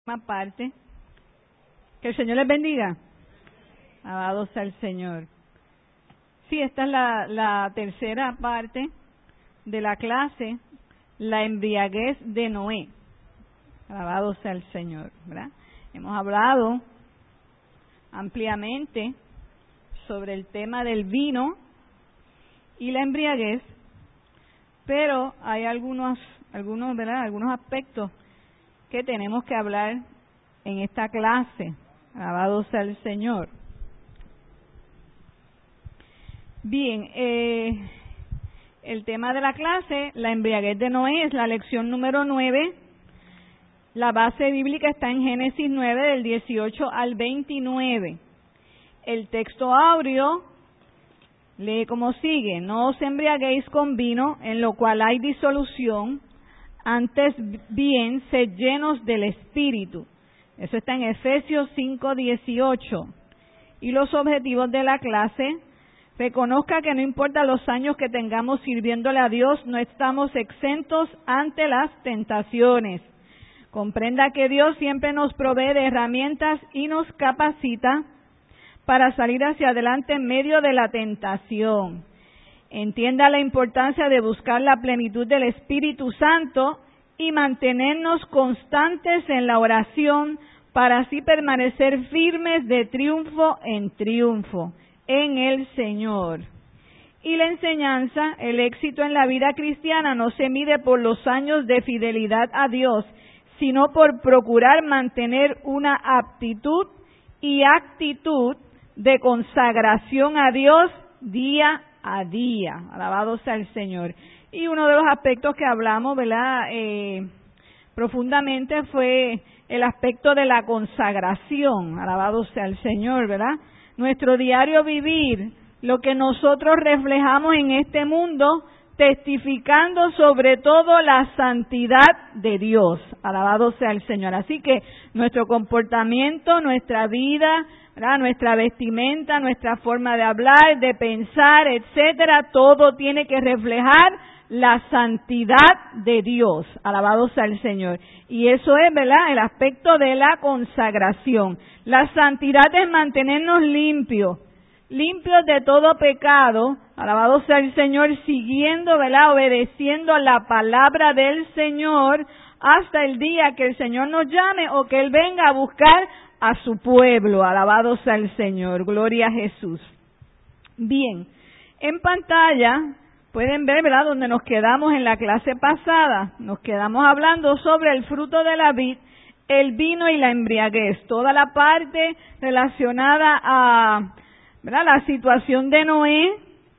parte. Que el Señor les bendiga. Alabado sea el Señor. Sí, esta es la tercera parte de la clase, la embriaguez de Noé. Alabado sea el Señor, ¿verdad? Hemos hablado ampliamente sobre el tema del vino y la embriaguez, pero hay algunos aspectos que tenemos que hablar en esta clase. Alabado sea el Señor. Bien, el tema de la clase, la embriaguez de Noé, es la lección número 9. La base bíblica está en Génesis 9, del 18 al 29. El texto áureo lee como sigue: no os embriaguéis con vino, en lo cual hay disolución, antes bien, sed llenos del Espíritu. Eso está en Efesios 5, 18. Y los objetivos de la clase: reconozca que no importa los años que tengamos sirviéndole a Dios, no estamos exentos ante las tentaciones. Comprenda que Dios siempre nos provee de herramientas y nos capacita para salir hacia adelante en medio de la tentación. Entienda la importancia de buscar la plenitud del Espíritu Santo y mantenernos constantes en la oración para así permanecer firmes de triunfo en triunfo en el Señor. Y la enseñanza: el éxito en la vida cristiana no se mide por los años de fidelidad a Dios, sino por procurar mantener una aptitud y actitud de consagración a Dios día a día. Alabado sea el Señor. Y uno de los aspectos que hablamos, ¿verdad?, profundamente fue el aspecto de la consagración. Alabado sea el Señor, ¿verdad? Nuestro diario vivir, lo que nosotros reflejamos en este mundo, testificando sobre todo la santidad de Dios. Alabado sea el Señor. Así que nuestro comportamiento, nuestra vida, ¿verdad?, nuestra vestimenta, nuestra forma de hablar, de pensar, etcétera, todo tiene que reflejar la santidad de Dios. Alabado sea el Señor. Y eso es, ¿verdad?, el aspecto de la consagración. La santidad es mantenernos limpios de todo pecado. Alabado sea el Señor, siguiendo, ¿verdad?, obedeciendo la palabra del Señor hasta el día que el Señor nos llame o que Él venga a buscar a su pueblo. Alabado sea el Señor. Gloria a Jesús. Bien, en pantalla pueden ver, ¿verdad?, donde nos quedamos en la clase pasada. Nos quedamos hablando sobre el fruto de la vid, el vino y la embriaguez. Toda la parte relacionada a, ¿verdad?, la situación de Noé,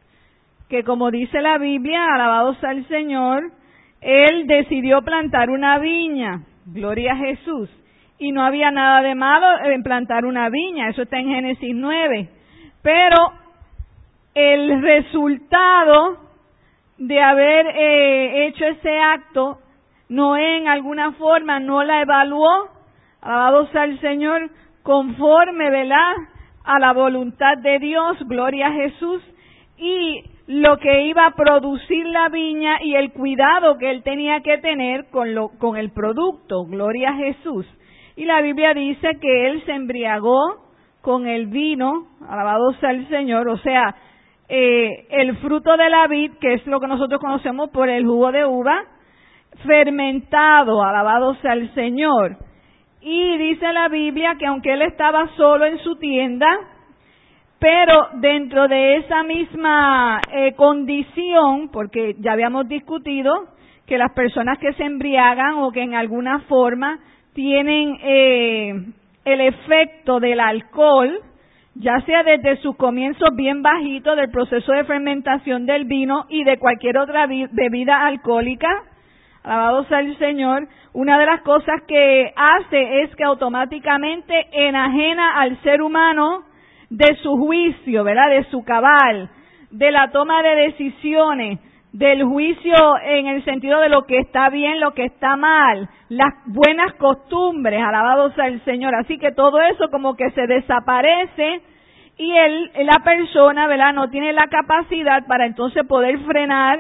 que como dice la Biblia, alabado sea el Señor, él decidió plantar una viña. Gloria a Jesús. Y no había nada de malo en plantar una viña. Eso está en Génesis 9. Pero el resultado de haber hecho ese acto, Noé en alguna forma no la evaluó, alabado sea el Señor, conforme, ¿verdad?, a la voluntad de Dios. Gloria a Jesús. Y lo que iba a producir la viña y el cuidado que él tenía que tener con el producto. Gloria a Jesús. Y la Biblia dice que él se embriagó con el vino, alabado sea el Señor, o sea, el fruto de la vid, que es lo que nosotros conocemos por el jugo de uva, fermentado, alabado sea el Señor. Y dice la Biblia que aunque él estaba solo en su tienda, pero dentro de esa misma condición, porque ya habíamos discutido que las personas que se embriagan o que en alguna forma tienen el efecto del alcohol, ya sea desde sus comienzos bien bajitos del proceso de fermentación del vino y de cualquier otra bebida alcohólica, alabado sea el Señor, una de las cosas que hace es que automáticamente enajena al ser humano de su juicio, ¿verdad?, de su cabal, de la toma de decisiones, del juicio en el sentido de lo que está bien, lo que está mal, las buenas costumbres, alabado sea el Señor. Así que todo eso como que se desaparece y la persona, ¿verdad?, no tiene la capacidad para entonces poder frenar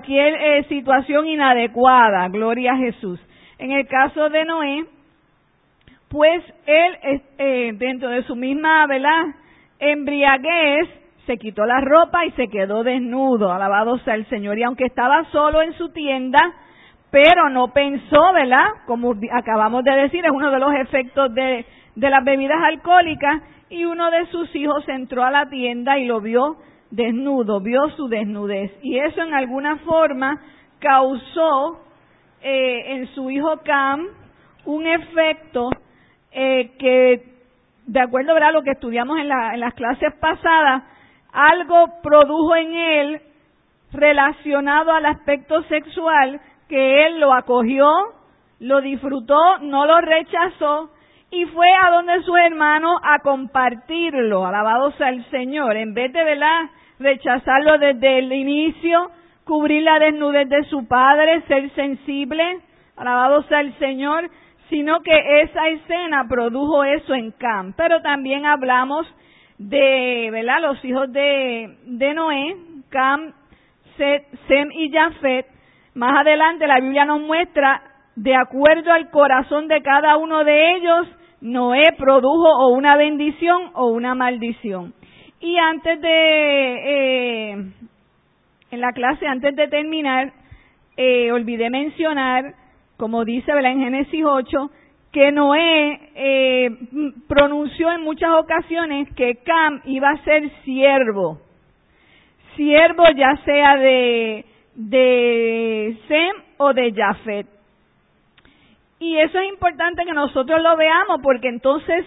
cualquier situación inadecuada. Gloria a Jesús. En el caso de Noé, pues él, dentro de su misma, ¿verdad?, embriaguez, se quitó la ropa y se quedó desnudo, alabado sea el Señor. Y aunque estaba solo en su tienda, pero no pensó, ¿verdad?, como acabamos de decir, es uno de los efectos de las bebidas alcohólicas, y uno de sus hijos entró a la tienda y lo vio desnudo, vio su desnudez. Y eso en alguna forma causó en su hijo Cam un efecto que, de acuerdo, ¿verdad?, a lo que estudiamos en las clases pasadas, algo produjo en él relacionado al aspecto sexual, que él lo acogió, lo disfrutó, no lo rechazó, y fue a donde sus hermanos a compartirlo, alabado sea el Señor, en vez de, ¿verdad?, rechazarlo desde el inicio, cubrir la desnudez de su padre, ser sensible, alabado sea el Señor, sino que esa escena produjo eso en Cam. Pero también hablamos de, ¿verdad?, los hijos de Noé, Cam, Sem y Jafet. Más adelante la Biblia nos muestra, de acuerdo al corazón de cada uno de ellos, Noé produjo o una bendición o una maldición. Y antes en la clase, antes de terminar, olvidé mencionar, como dice, ¿verdad?, en Génesis 8, que Noé pronunció en muchas ocasiones que Cam iba a ser siervo ya sea de Sem o de Jafet. Y eso es importante que nosotros lo veamos, porque entonces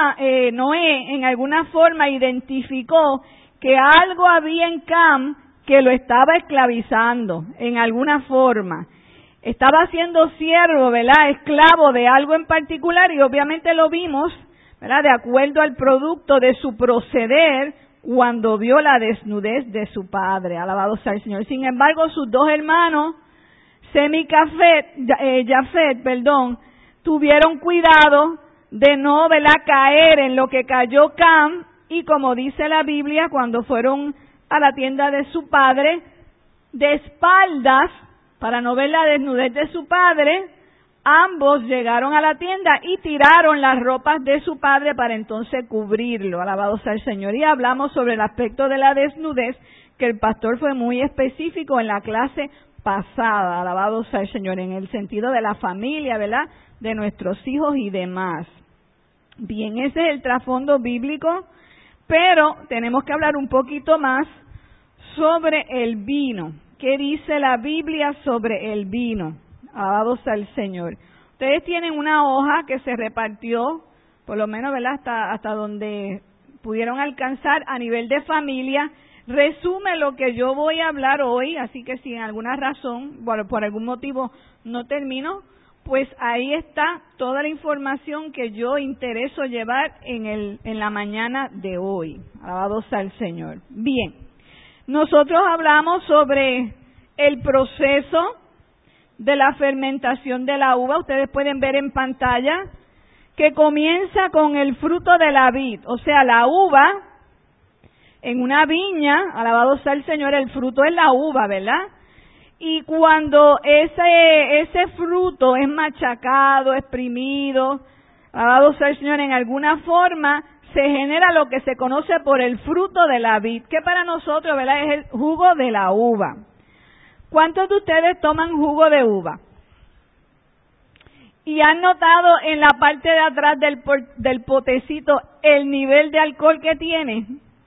Noé en alguna forma identificó que algo había en Cam que lo estaba esclavizando, en alguna forma. Estaba siendo siervo, ¿verdad?, esclavo de algo en particular, y obviamente lo vimos, ¿verdad?, de acuerdo al producto de su proceder cuando vio la desnudez de su padre. Alabado sea el Señor. Sin embargo, sus dos hermanos, Sem y Jafet, tuvieron cuidado de no, ¿verdad?, caer en lo que cayó Cam, y como dice la Biblia, cuando fueron a la tienda de su padre, de espaldas, para no ver la desnudez de su padre, ambos llegaron a la tienda y tiraron las ropas de su padre para entonces cubrirlo. Alabado sea el Señor. Y hablamos sobre el aspecto de la desnudez, que el pastor fue muy específico en la clase pasada. Alabado sea el Señor, en el sentido de la familia, ¿verdad?, de nuestros hijos y demás. Bien, ese es el trasfondo bíblico, pero tenemos que hablar un poquito más sobre el vino. ¿Qué dice la Biblia sobre el vino? Alabado sea el Señor. Ustedes tienen una hoja que se repartió, por lo menos, ¿verdad?, hasta donde pudieron alcanzar a nivel de familia. Resume lo que yo voy a hablar hoy, así que si en alguna razón, bueno, por algún motivo no termino, pues ahí está toda la información que yo intereso llevar en la mañana de hoy. Alabado sea el Señor. Bien, nosotros hablamos sobre el proceso de la fermentación de la uva. Ustedes pueden ver en pantalla que comienza con el fruto de la vid, o sea, la uva en una viña. Alabado sea el Señor, el fruto es la uva, ¿verdad? Y cuando ese fruto es machacado, exprimido, alabado sea el Señor, en alguna forma se genera lo que se conoce por el fruto de la vid, que para nosotros, ¿verdad?, es el jugo de la uva. ¿Cuántos de ustedes toman jugo de uva? ¿Y han notado en la parte de atrás del potecito el nivel de alcohol que tiene?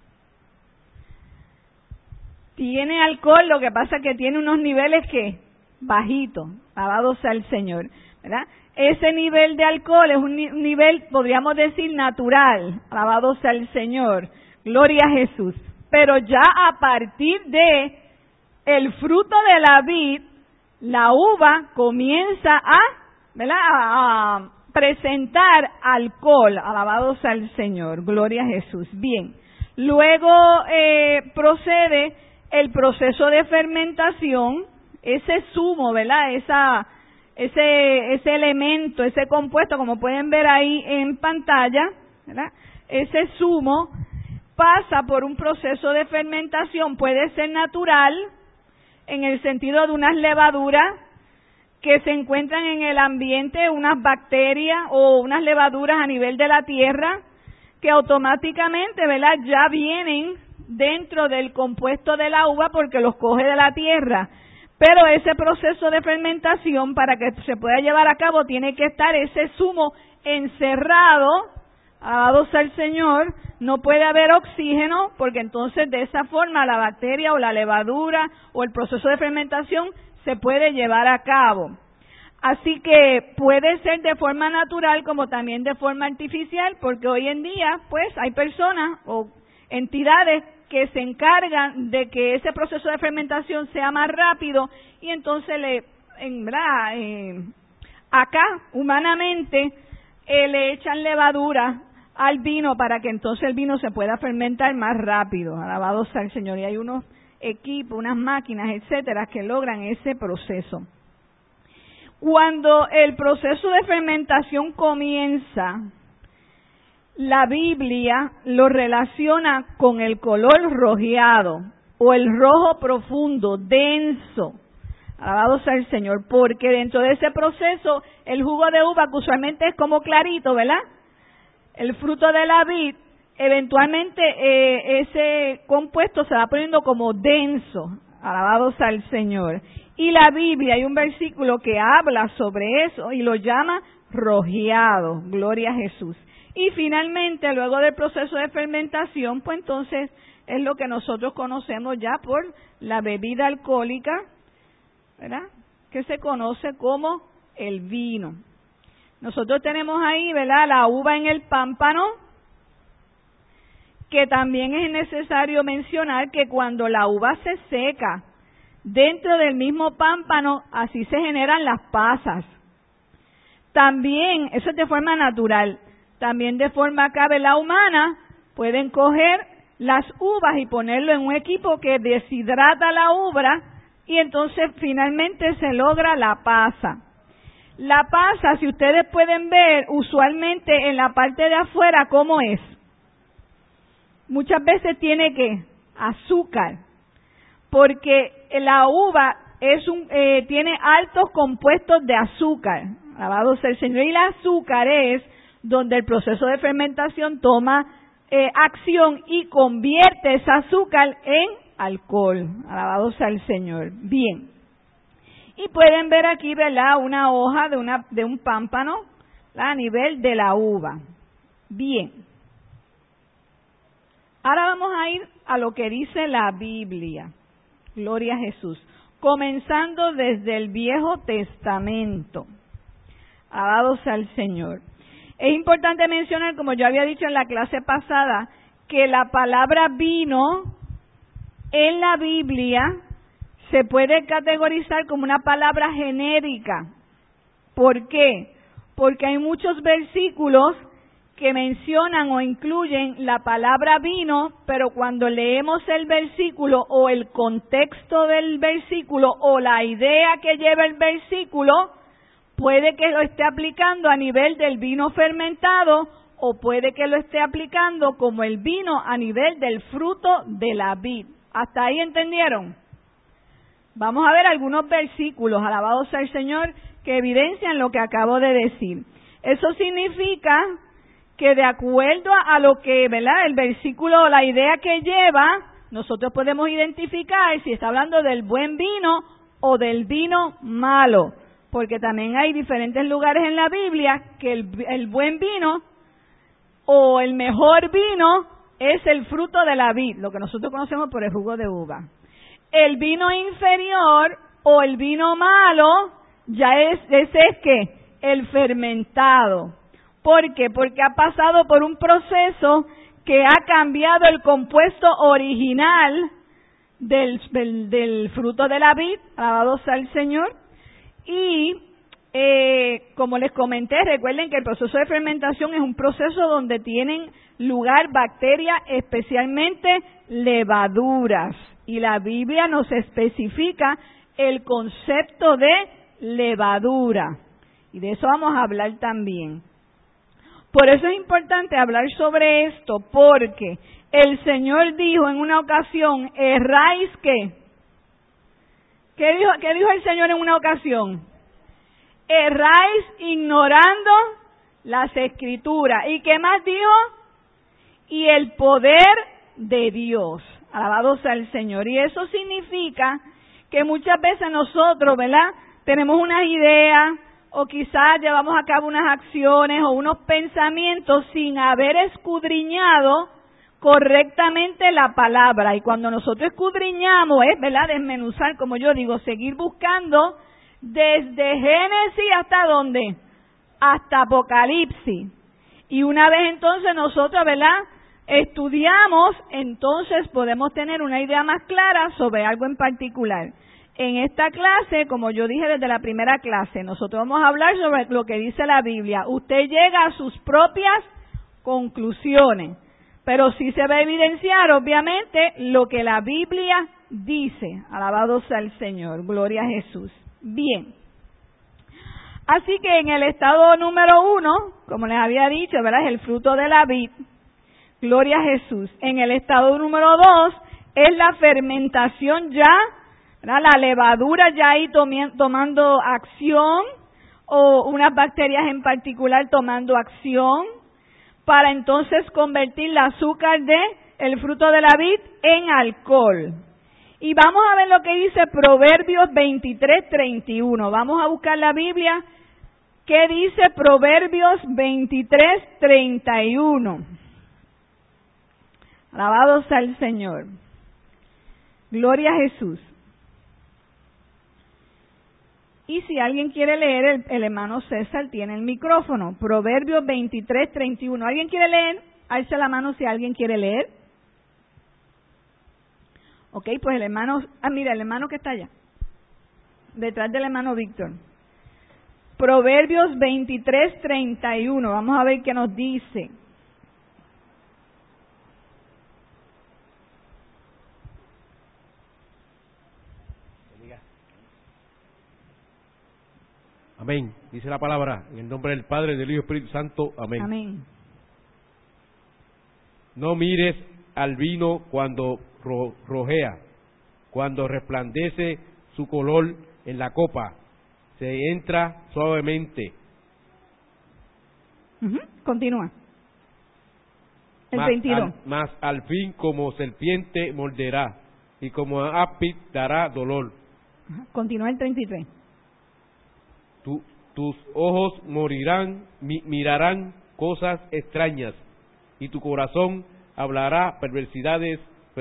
Tiene alcohol, lo que pasa es que tiene unos niveles que bajitos, alabado sea el Señor, ¿verdad? Ese nivel de alcohol es un nivel, podríamos decir, natural, alabado sea el Señor, gloria a Jesús. Pero ya a partir de el fruto de la vid, la uva comienza ¿verdad?, a presentar alcohol, alabado sea el Señor, gloria a Jesús. Bien, luego procede el proceso de fermentación, ese zumo, ¿verdad?, ese elemento, ese compuesto, como pueden ver ahí en pantalla, ¿verdad?, ese zumo pasa por un proceso de fermentación, puede ser natural, en el sentido de unas levaduras que se encuentran en el ambiente unas bacterias o unas levaduras a nivel de la tierra que automáticamente, ¿verdad?, ya vienen dentro del compuesto de la uva porque los coge de la tierra. Pero ese proceso de fermentación, para que se pueda llevar a cabo, tiene que estar ese zumo encerrado, alabado sea el Señor, no puede haber oxígeno, porque entonces de esa forma la bacteria o la levadura o el proceso de fermentación se puede llevar a cabo. Así que puede ser de forma natural como también de forma artificial, porque hoy en día pues hay personas o entidades que se encargan de que ese proceso de fermentación sea más rápido y entonces acá humanamente le echan levadura al vino para que entonces el vino se pueda fermentar más rápido. Alabado sea el Señor. Y hay unos equipos, unas máquinas, etcétera, que logran ese proceso. Cuando el proceso de fermentación comienza, la Biblia lo relaciona con el color rojeado o el rojo profundo, denso. Alabado sea el Señor, porque dentro de ese proceso el jugo de uva, que usualmente es como clarito, ¿verdad?, el fruto de la vid, eventualmente ese compuesto se va poniendo como denso. Alabado sea el Señor. Y la Biblia, hay un versículo que habla sobre eso y lo llama rojeado. Gloria a Jesús. Y finalmente, luego del proceso de fermentación, pues entonces es lo que nosotros conocemos ya por la bebida alcohólica, ¿verdad?, que se conoce como el vino. Nosotros tenemos ahí, ¿verdad?, la uva en el pámpano, que también es necesario mencionar que cuando la uva se seca dentro del mismo pámpano, así se generan las pasas. También, eso es de forma natural, también de forma la humana, pueden coger las uvas y ponerlo en un equipo que deshidrata la uva y entonces finalmente se logra la pasa. La pasa, si ustedes pueden ver, usualmente en la parte de afuera, ¿cómo es? Muchas veces tiene azúcar, porque la uva tiene altos compuestos de azúcar. Alabado sea el Señor. Y el azúcar es donde el proceso de fermentación toma acción y convierte ese azúcar en alcohol. Alabado sea el Señor. Bien. Y pueden ver aquí, ¿verdad?, una hoja de un pámpano, ¿verdad?, a nivel de la uva. Bien. Ahora vamos a ir a lo que dice la Biblia. Gloria a Jesús. Comenzando desde el Viejo Testamento. Alabado sea el Señor. Es importante mencionar, como yo había dicho en la clase pasada, que la palabra vino en la Biblia se puede categorizar como una palabra genérica. ¿Por qué? Porque hay muchos versículos que mencionan o incluyen la palabra vino, pero cuando leemos el versículo o el contexto del versículo o la idea que lleva el versículo, puede que lo esté aplicando a nivel del vino fermentado o puede que lo esté aplicando como el vino a nivel del fruto de la vid. ¿Hasta ahí entendieron? Vamos a ver algunos versículos, alabado sea el Señor, que evidencian lo que acabo de decir. Eso significa que de acuerdo a lo que, ¿verdad?, el versículo o la idea que lleva, nosotros podemos identificar si está hablando del buen vino o del vino malo, porque también hay diferentes lugares en la Biblia que el buen vino o el mejor vino es el fruto de la vid, lo que nosotros conocemos por el jugo de uva. El vino inferior o el vino malo ya ese es ¿qué? El fermentado. ¿Por qué? Porque ha pasado por un proceso que ha cambiado el compuesto original del fruto de la vid, alabado sea el Señor. Y como les comenté, recuerden que el proceso de fermentación es un proceso donde tienen lugar bacterias, especialmente levaduras. Y la Biblia nos especifica el concepto de levadura. Y de eso vamos a hablar también. Por eso es importante hablar sobre esto, porque el Señor dijo en una ocasión, erráis ¿qué? ¿Qué dijo el Señor en una ocasión? erráis ignorando las Escrituras. ¿Y qué más dijo? Y el poder de Dios. Alabado sea el Señor. Y eso significa que muchas veces nosotros, ¿verdad?, tenemos unas ideas o quizás llevamos a cabo unas acciones o unos pensamientos sin haber escudriñado correctamente la palabra. Y cuando nosotros escudriñamos es, ¿verdad?, desmenuzar, como yo digo, seguir buscando desde Génesis hasta ¿dónde? Hasta Apocalipsis. Y una vez entonces nosotros, ¿verdad?, estudiamos, entonces podemos tener una idea más clara sobre algo en particular. En esta clase, como yo dije desde la primera clase, nosotros vamos a hablar sobre lo que dice la Biblia. Usted llega a sus propias conclusiones, pero sí se va a evidenciar, obviamente, lo que la Biblia dice. Alabado sea el Señor, gloria a Jesús. Bien. Así que en el estado número 1, como les había dicho, ¿verdad?, es el fruto de la vid. Gloria a Jesús. En el estado número 2 es la fermentación ya, ¿verdad?, la levadura ya ahí tomando acción, o unas bacterias en particular tomando acción, para entonces convertir el azúcar de el fruto de la vid en alcohol. Y vamos a ver lo que dice Proverbios 23:31. Vamos a buscar la Biblia. ¿Qué dice Proverbios 23:31? Alabado sea el Señor. Gloria a Jesús. Y si alguien quiere leer, el hermano César tiene el micrófono. Proverbios 23:31. ¿Alguien quiere leer? Alce la mano si alguien quiere leer. Ok, pues el hermano... mira, el hermano que está allá. Detrás del hermano Víctor. Proverbios 23:31. Vamos a ver qué nos dice. Amén. Dice la palabra, en el nombre del Padre, del Hijo y Espíritu Santo. Amén. Amén. No mires al vino cuando rojea, cuando resplandece su color en la copa, se entra suavemente. Continúa. El 22. Mas al fin como serpiente morderá, y como áspid dará dolor. Continúa el 33. Tus ojos mirarán cosas extrañas, y tu corazón hablará perversidades.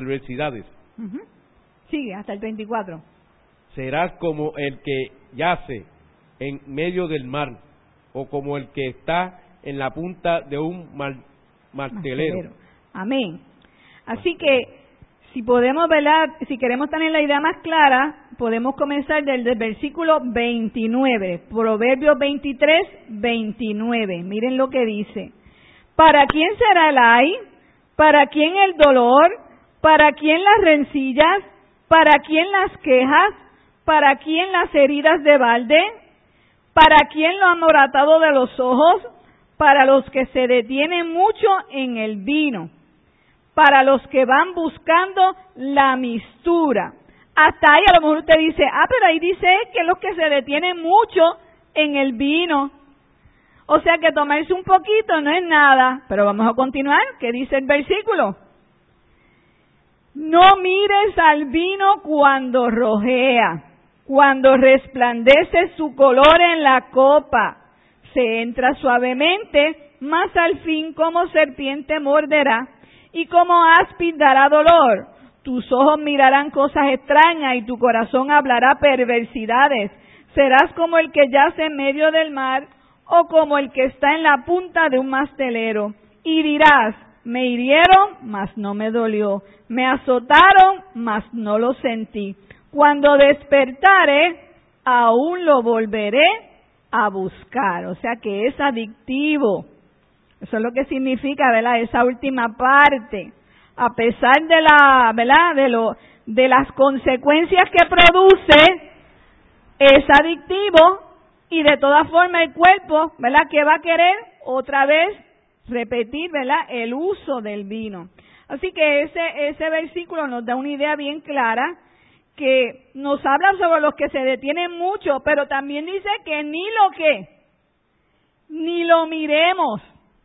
Sigue hasta el 34. Serás como el que yace en medio del mar, o como el que está en la punta de un martelero. Amén. Así que, si podemos, ¿verdad?, si queremos tener la idea más clara, podemos comenzar desde el versículo 29, Proverbios 23:29. Miren lo que dice. ¿Para quién será el ay? ¿Para quién el dolor? ¿Para quién las rencillas? ¿Para quién las quejas? ¿Para quién las heridas de balde? ¿Para quién lo amoratado de los ojos? Para los que se detienen mucho en el vino, para los que van buscando la mistura. Hasta ahí a lo mejor usted dice, pero ahí dice que los que se detienen mucho en el vino. O sea que tomarse un poquito no es nada. Pero vamos a continuar. ¿Qué dice el versículo? No mires al vino cuando rojea, cuando resplandece su color en la copa. Se entra suavemente, mas al fin como serpiente morderá, y como áspid dará dolor. Tus ojos mirarán cosas extrañas, y tu corazón hablará perversidades. Serás como el que yace en medio del mar, o como el que está en la punta de un mastelero. Y dirás, me hirieron, mas no me dolió. Me azotaron, mas no lo sentí. Cuando despertare, aún lo volveré a buscar. O sea que es adictivo. Eso es lo que significa, ¿verdad?, esa última parte. A pesar de la, ¿verdad?, de las consecuencias que produce, es adictivo, y de todas formas el cuerpo, ¿verdad?, que va a querer otra vez repetir, ¿verdad?, el uso del vino. Así que ese versículo nos da una idea bien clara que nos habla sobre los que se detienen mucho, pero también dice que ni lo miremos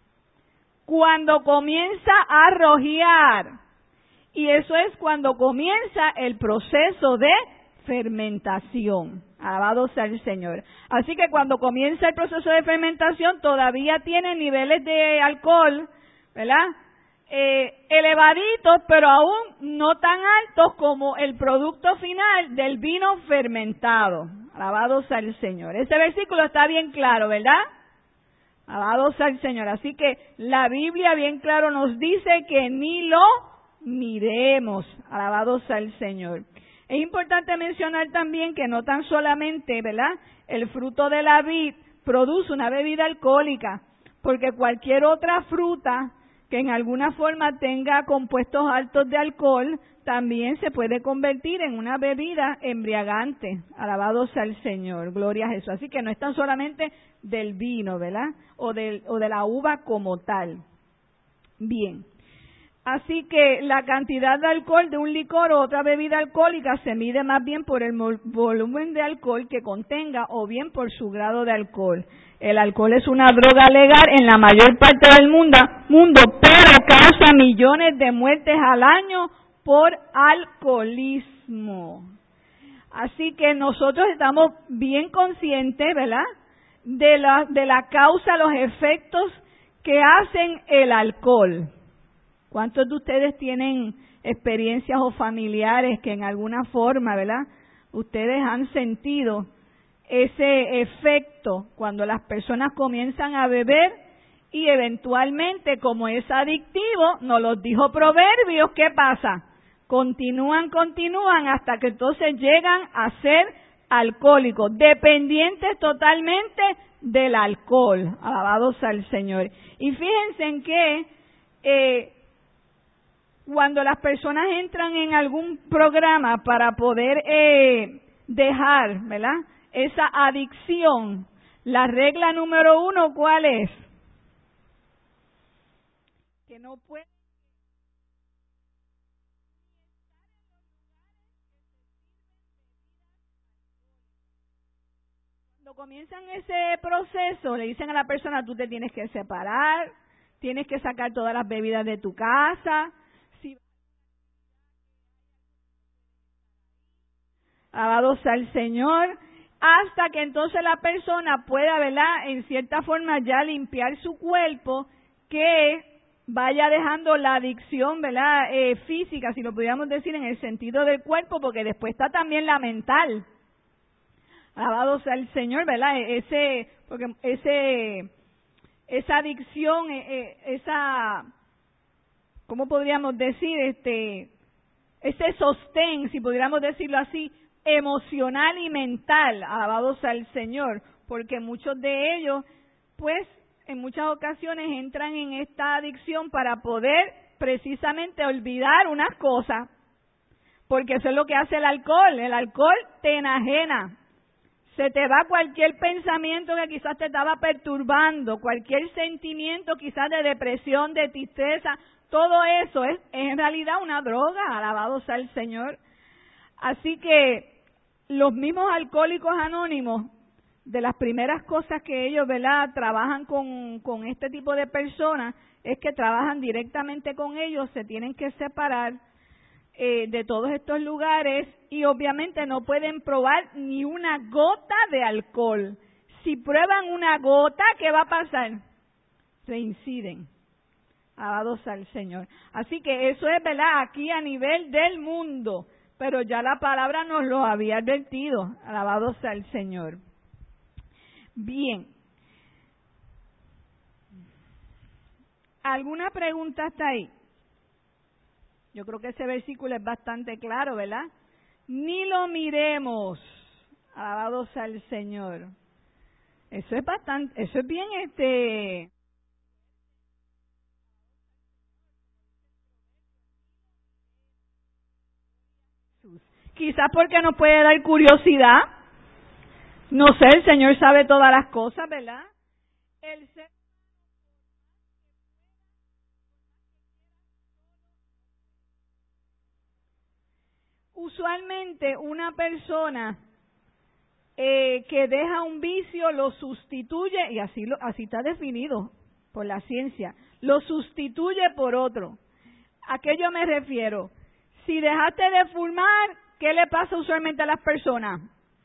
cuando comienza a rojitear. Y eso es cuando comienza el proceso de fermentación. Alabado sea el Señor. Así que cuando comienza el proceso de fermentación todavía tiene niveles de alcohol, ¿verdad? Elevaditos, pero aún no tan altos como el producto final del vino fermentado. Alabado sea el Señor. Ese versículo está bien claro, ¿verdad? Alabado sea el Señor. Así que la Biblia bien claro nos dice que ni lo miremos. Alabado sea el Señor. Es importante mencionar también que no tan solamente, ¿verdad?, el fruto de la vid produce una bebida alcohólica, porque cualquier otra fruta que en alguna forma tenga compuestos altos de alcohol también se puede convertir en una bebida embriagante. Alabado sea el Señor, gloria a Jesús. Así que no es tan solamente del vino, ¿verdad?, o de la uva como tal. Bien. Así que la cantidad de alcohol de un licor o otra bebida alcohólica se mide más bien por el volumen de alcohol que contenga o bien por su grado de alcohol. El alcohol es una droga legal en la mayor parte del mundo, pero causa millones de muertes al año por alcoholismo. Así que nosotros estamos bien conscientes, ¿verdad?, de la causa, los efectos que hacen el alcohol. ¿Cuántos de ustedes tienen experiencias o familiares que en alguna forma, ¿verdad?, ustedes han sentido ese efecto cuando las personas comienzan a beber y eventualmente, como es adictivo, nos lo dijo Proverbios, ¿qué pasa? Continúan hasta que entonces llegan a ser alcohólicos, dependientes totalmente del alcohol. Alabado sea el Señor. Y fíjense en que cuando las personas entran en algún programa para poder dejar, ¿verdad?, esa adicción, la regla número 1, ¿cuál es? Que no puede. Cuando comienzan ese proceso, le dicen a la persona, tú te tienes que separar, tienes que sacar todas las bebidas de tu casa. Alabado sea el Señor, hasta que entonces la persona pueda, ¿verdad?, en cierta forma ya limpiar su cuerpo, que vaya dejando la adicción, ¿verdad?, física, si lo pudiéramos decir, en el sentido del cuerpo, porque después está también la mental. Alabado sea el Señor, ¿verdad? Esa adicción, ¿cómo podríamos decir? Ese sostén, si pudiéramos decirlo así, emocional y mental, alabado sea el Señor, porque muchos de ellos, pues, en muchas ocasiones entran en esta adicción para poder precisamente olvidar unas cosas, porque eso es lo que hace el alcohol te enajena, se te va cualquier pensamiento que quizás te estaba perturbando, cualquier sentimiento quizás de depresión, de tristeza, todo eso es en realidad una droga, alabado sea el Señor. Así que los mismos alcohólicos anónimos, de las primeras cosas que ellos, ¿verdad?, trabajan con este tipo de personas, es que trabajan directamente con ellos, se tienen que separar de todos estos lugares y obviamente no pueden probar ni una gota de alcohol. Si prueban una gota, ¿qué va a pasar? Reinciden. Alabado sea el Señor. Así que eso es, ¿verdad?, aquí a nivel del mundo, pero ya la palabra nos lo había advertido. Alabado sea el Señor. Bien. ¿Alguna pregunta hasta ahí? Yo creo que ese versículo es bastante claro, ¿verdad? Ni lo miremos. Alabado sea el Señor. Eso es bien quizás porque nos puede dar curiosidad. No sé, el Señor sabe todas las cosas, ¿verdad? usualmente una persona que deja un vicio lo sustituye, y así está definido por la ciencia, lo sustituye por otro. ¿A qué yo me refiero? Si dejaste de fumar, ¿qué le pasa usualmente a las personas?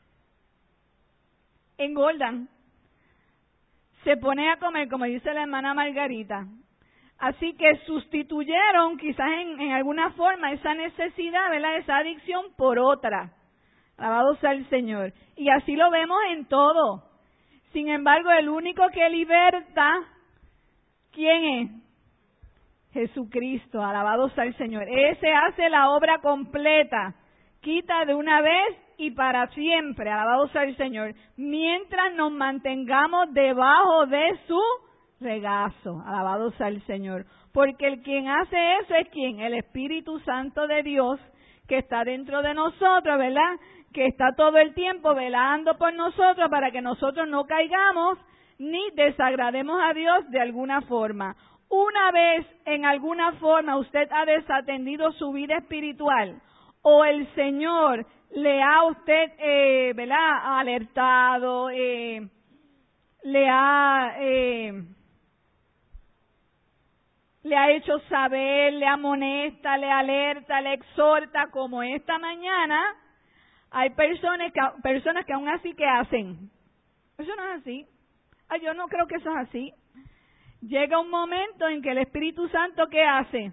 Engordan. Se pone a comer, como dice la hermana Margarita. Así que sustituyeron quizás en alguna forma esa necesidad, ¿verdad?, esa adicción por otra. Alabado sea el Señor. Y así lo vemos en todo. Sin embargo, el único que liberta, ¿quién es? Jesucristo. Alabado sea el Señor. Ese hace la obra completa. Quita de una vez y para siempre. Alabado sea el Señor. Mientras nos mantengamos debajo de su regazo. Alabado sea el Señor. Porque el quien hace eso es ¿quién? El Espíritu Santo de Dios, que está dentro de nosotros, ¿verdad?, que está todo el tiempo velando por nosotros para que nosotros no caigamos ni desagrademos a Dios de alguna forma. Una vez en alguna forma usted ha desatendido su vida espiritual o el Señor le ha a usted, ¿verdad?, alertado, le ha hecho saber, le amonesta, le alerta, le exhorta, como esta mañana. Hay personas que aún así, ¿qué hacen? Eso no es así. Yo no creo que eso es así. Llega un momento en que el Espíritu Santo, ¿qué hace?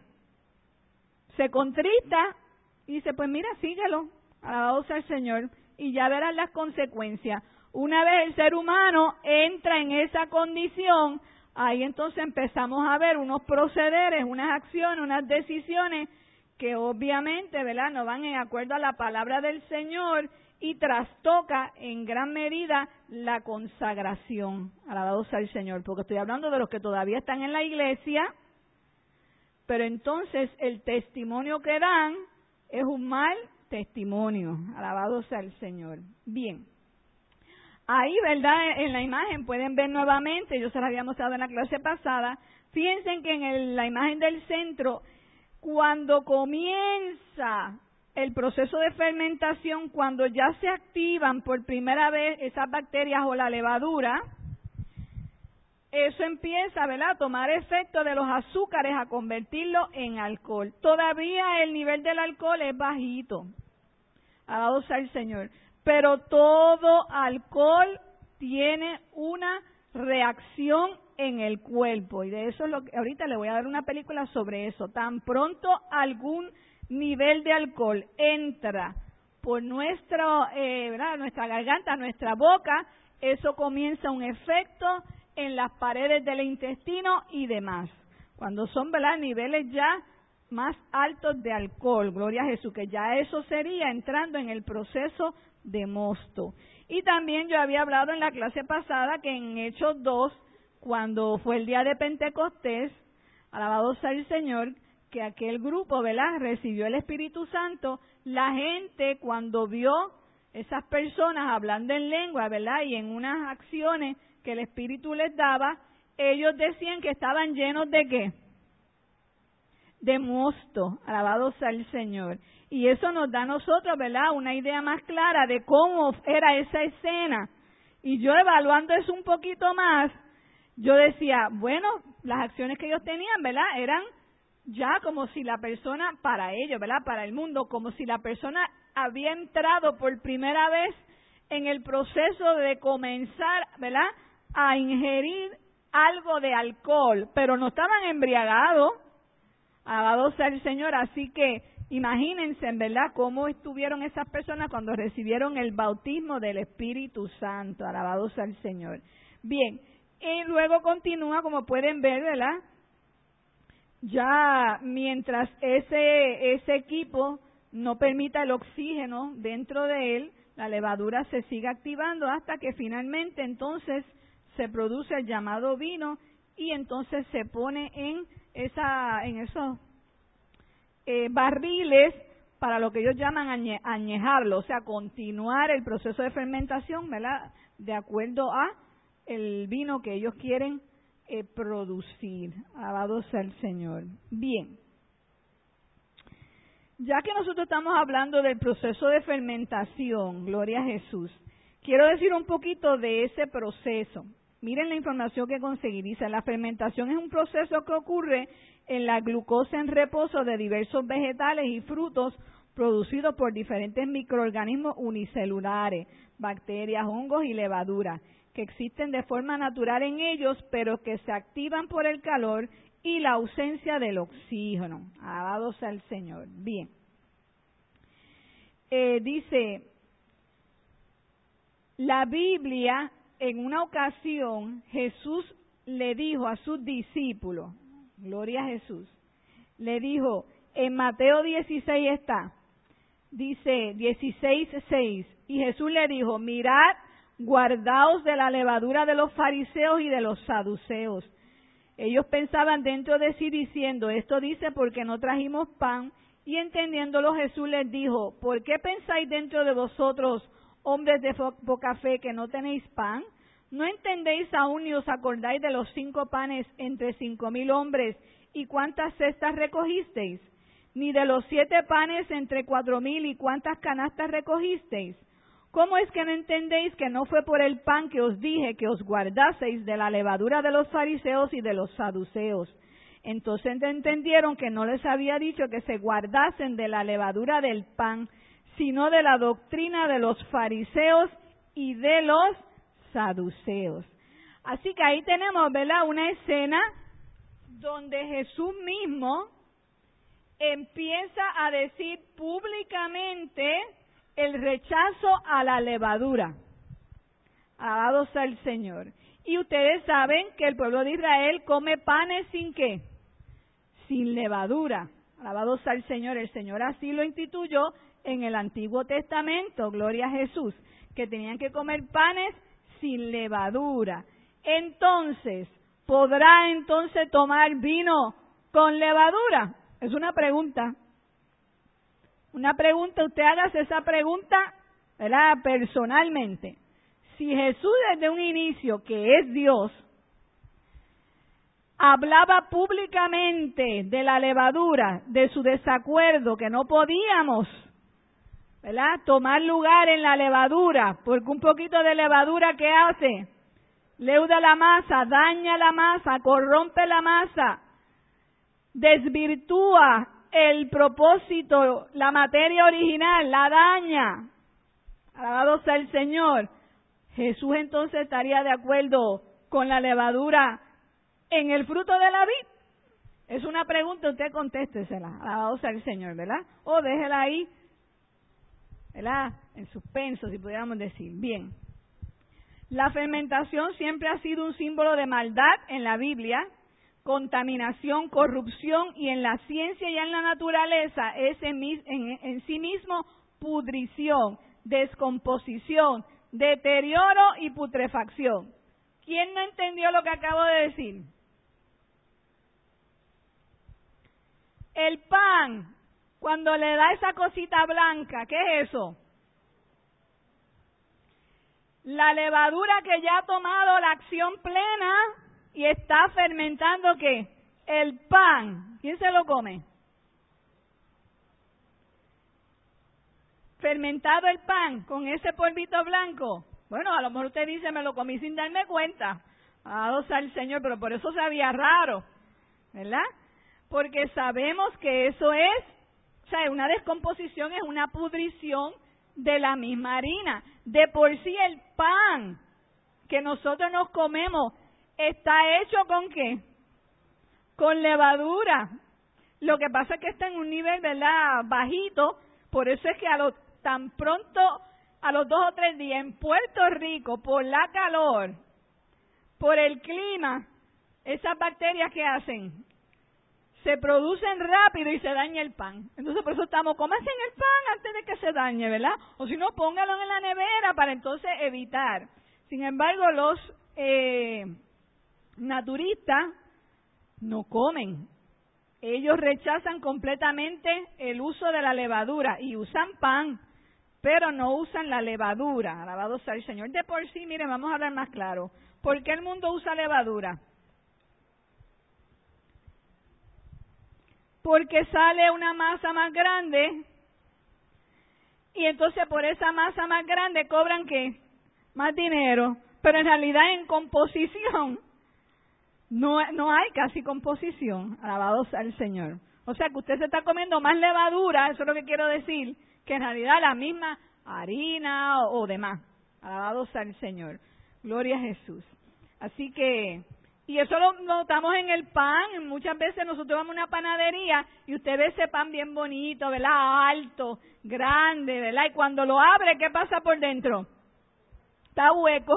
Se contrista y dice, pues mira, síguelo, alabado sea el Señor, y ya verás las consecuencias. Una vez el ser humano entra en esa condición, ahí entonces empezamos a ver unos procederes, unas acciones, unas decisiones que obviamente, ¿verdad?, no van en acuerdo a la palabra del Señor y trastoca en gran medida la consagración. Alabado sea el Señor, porque estoy hablando de los que todavía están en la iglesia, pero entonces el testimonio que dan es un mal testimonio. Alabado sea el Señor. Bien. Ahí, ¿verdad?, en la imagen pueden ver nuevamente, yo se la había mostrado en la clase pasada, fíjense que en la imagen del centro, cuando comienza el proceso de fermentación, cuando ya se activan por primera vez esas bacterias o la levadura, eso empieza, ¿verdad?, a tomar efecto de los azúcares, a convertirlo en alcohol. Todavía el nivel del alcohol es bajito, alabado sea el Señor, pero todo alcohol tiene una reacción en el cuerpo, y de eso es lo que ahorita le voy a dar una película sobre eso. Tan pronto algún nivel de alcohol entra por nuestra garganta, nuestra boca, eso comienza un efecto en las paredes del intestino y demás. Cuando son, ¿verdad?, niveles ya más altos de alcohol, gloria a Jesús, que ya eso sería entrando en el proceso de mosto. Y también yo había hablado en la clase pasada que en Hechos 2, cuando fue el día de Pentecostés, alabado sea el Señor, que aquel grupo, ¿verdad?, recibió el Espíritu Santo. La gente, cuando vio esas personas hablando en lengua, ¿verdad?, y en unas acciones que el Espíritu les daba, ellos decían que estaban llenos ¿de qué? De mosto, alabado sea el Señor. Y eso nos da a nosotros, ¿verdad?, una idea más clara de cómo era esa escena. Y yo evaluando eso un poquito más, yo decía, bueno, las acciones que ellos tenían, ¿verdad?, eran ya como si la persona, para ellos, ¿verdad?, para el mundo, como si la persona había entrado por primera vez en el proceso de comenzar, ¿verdad?, a ingerir algo de alcohol, pero no estaban embriagados, alabado sea el Señor. Así que imagínense, ¿verdad?, cómo estuvieron esas personas cuando recibieron el bautismo del Espíritu Santo, alabado sea el Señor. Bien, y luego continúa, como pueden ver, ¿verdad?, ya mientras ese equipo no permita el oxígeno dentro de él, la levadura se sigue activando hasta que finalmente entonces se produce el llamado vino y entonces se pone en esos barriles para lo que ellos llaman añejarlo, o sea, continuar el proceso de fermentación, ¿verdad?, de acuerdo a el vino que ellos quieren producir. Alabado sea el Señor. Bien. Ya que nosotros estamos hablando del proceso de fermentación, gloria a Jesús, quiero decir un poquito de ese proceso. Miren la información que conseguí. Dice, la fermentación es un proceso que ocurre en la glucosa en reposo de diversos vegetales y frutos producidos por diferentes microorganismos unicelulares, bacterias, hongos y levaduras, que existen de forma natural en ellos, pero que se activan por el calor y la ausencia del oxígeno. Alabado sea el Señor. Bien. Dice, la Biblia, en una ocasión, Jesús le dijo a sus discípulos, gloria a Jesús, le dijo, en Mateo 16 está, dice 16:6, y Jesús le dijo, mirad, guardaos de la levadura de los fariseos y de los saduceos. Ellos pensaban dentro de sí diciendo, esto dice porque no trajimos pan, y entendiéndolo Jesús les dijo, ¿por qué pensáis dentro de vosotros, hombres de poca fe, que no tenéis pan? ¿No entendéis aún ni os acordáis de los 5 panes entre 5,000 hombres y cuántas cestas recogisteis? Ni de los 7 panes entre 4,000 y cuántas canastas recogisteis. ¿Cómo es que no entendéis que no fue por el pan que os dije que os guardaseis de la levadura de los fariseos y de los saduceos? Entonces entendieron que no les había dicho que se guardasen de la levadura del pan, sino de la doctrina de los fariseos y de los saduceos. Así que ahí tenemos, ¿verdad?, una escena donde Jesús mismo empieza a decir públicamente el rechazo a la levadura. Alabado sea el Señor. Y ustedes saben que el pueblo de Israel come panes sin ¿qué? Sin levadura. Alabado sea el Señor. El Señor así lo instituyó en el Antiguo Testamento, gloria a Jesús, que tenían que comer panes sin levadura. Entonces, ¿podrá entonces tomar vino con levadura? Es una pregunta. Una pregunta, usted hágase esa pregunta, ¿verdad?, personalmente. Si Jesús desde un inicio, que es Dios, hablaba públicamente de la levadura, de su desacuerdo, que no podíamos, ¿verdad?, tomar lugar en la levadura, porque un poquito de levadura, ¿qué hace? Leuda la masa, daña la masa, corrompe la masa, desvirtúa el propósito, la materia original, la daña. Alabado sea el Señor. Jesús entonces estaría de acuerdo con la levadura en el fruto de la vid. Es una pregunta, usted contéstesela. Alabado sea el Señor, ¿verdad? O déjela ahí, ¿verdad?, en suspenso, si pudiéramos decir. Bien. La fermentación siempre ha sido un símbolo de maldad en la Biblia, contaminación, corrupción, y en la ciencia y en la naturaleza es en sí mismo pudrición, descomposición, deterioro y putrefacción. ¿Quién no entendió lo que acabo de decir? El pan, cuando le da esa cosita blanca, ¿qué es eso? La levadura que ya ha tomado la acción plena y está fermentando, ¿qué? El pan. ¿Quién se lo come? Fermentado el pan con ese polvito blanco. Bueno, a lo mejor usted dice, me lo comí sin darme cuenta. Alabado sea el Señor, pero por eso sabía raro, ¿verdad? Porque sabemos que eso es, o sea, una descomposición, es una pudrición de la misma harina. De por sí el pan que nosotros nos comemos está hecho ¿con qué? Con levadura. Lo que pasa es que está en un nivel, ¿verdad?, bajito. Por eso es que tan pronto, a los 2 o 3 días en Puerto Rico, por la calor, por el clima, esas bacterias que hacen, se producen rápido y se daña el pan. Entonces por eso estamos, cómanse el pan antes de que se dañe, ¿verdad? O si no, póngalo en la nevera para entonces evitar. Sin embargo, los naturistas no comen. Ellos rechazan completamente el uso de la levadura y usan pan, pero no usan la levadura. Alabado sea el Señor. De por sí, miren, vamos a hablar más claro. ¿Por qué el mundo usa levadura? porque sale una masa más grande y entonces por esa masa más grande cobran ¿qué? Más dinero, pero en realidad en composición no hay casi composición, alabado sea el Señor. O sea que usted se está comiendo más levadura, eso es lo que quiero decir, que en realidad la misma harina o demás. Alabado sea el Señor. Gloria a Jesús. Así que, y eso lo notamos en el pan. Muchas veces nosotros vamos a una panadería y usted ve ese pan bien bonito, ¿verdad? Alto, grande, ¿verdad? Y cuando lo abre, ¿qué pasa por dentro? Está hueco.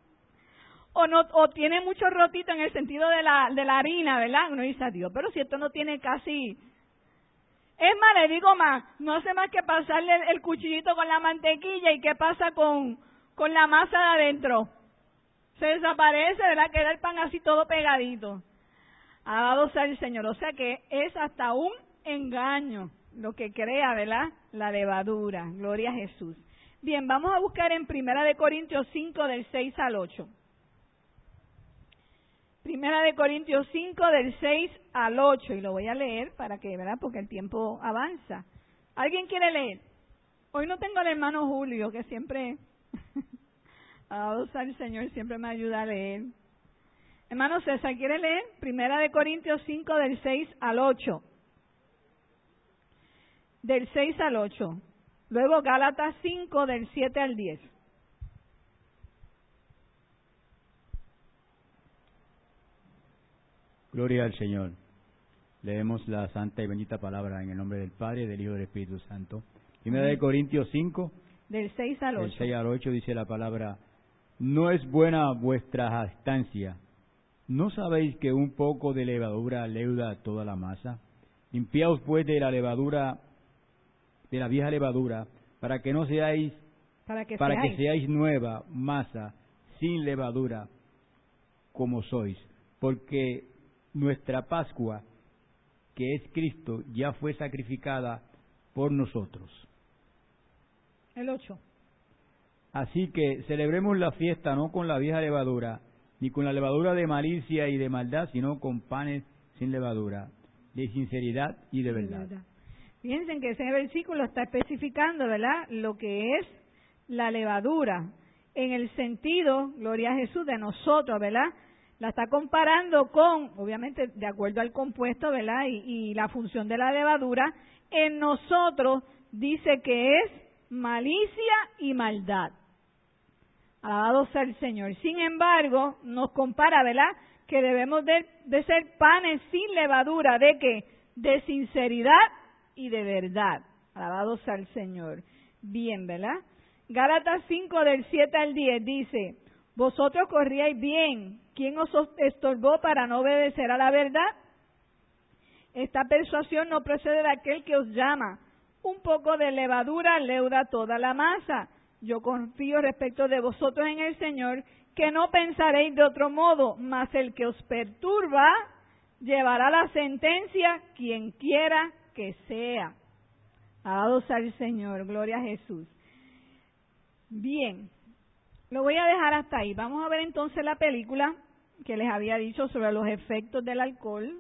O tiene mucho rotito en el sentido de la harina, ¿verdad? Uno dice, Dios, pero si esto no tiene casi... Es más, le digo más, no hace más que pasarle el cuchillito con la mantequilla y ¿qué pasa con la masa de adentro? Se desaparece, ¿verdad? Queda el pan así todo pegadito. Alabado sea el Señor. O sea que es hasta un engaño lo que crea, ¿verdad? La levadura. Gloria a Jesús. Bien, vamos a buscar en 1 Corintios 5 del 6 al 8. 1 Corintios 5 del 6 al 8, y lo voy a leer para que, ¿verdad? Porque el tiempo avanza. ¿Alguien quiere leer? Hoy no tengo al hermano Julio, que siempre, alabado sea el Señor, siempre me ayuda a leer. Hermano César, ¿quiere leer? 1 Corintios 5 del 6 al 8. Del 6 al 8. Luego Gálatas 5 del 7 al 10. Gloria al Señor. Leemos la santa y bendita palabra en el nombre del Padre, del Hijo y del Espíritu Santo. Primera de Corintios 5, del 6 al 8. Del 6 al 8 dice la palabra: no es buena vuestra jactancia. ¿No sabéis que un poco de levadura leuda toda la masa? Limpiaos pues de la levadura, de la vieja levadura, para que seáis nueva masa, sin levadura, como sois, porque nuestra Pascua, que es Cristo, ya fue sacrificada por nosotros. El 8. Así que celebremos la fiesta no con la vieja levadura, ni con la levadura de malicia y de maldad, sino con panes sin levadura, de sinceridad y de verdad. Fíjense que ese versículo está especificando, ¿verdad?, lo que es la levadura, en el sentido, gloria a Jesús, de nosotros, ¿verdad? La está comparando con, obviamente, de acuerdo al compuesto, ¿verdad? Y la función de la levadura, en nosotros dice que es malicia y maldad. Alabado sea el Señor. Sin embargo, nos compara, ¿verdad?, que debemos de ser panes sin levadura, ¿de qué? De sinceridad y de verdad. Alabado sea el Señor. Bien, ¿verdad? Gálatas 5 del 7 al 10 dice: vosotros corríais bien. ¿Quién os estorbó para no obedecer a la verdad? Esta persuasión no procede de aquel que os llama. Un poco de levadura leuda toda la masa. Yo confío respecto de vosotros en el Señor, que no pensaréis de otro modo, mas el que os perturba llevará la sentencia, quien quiera que sea. Alabado sea el Señor, gloria a Jesús. Bien, lo voy a dejar hasta ahí. Vamos a ver entonces la película que les había dicho sobre los efectos del alcohol.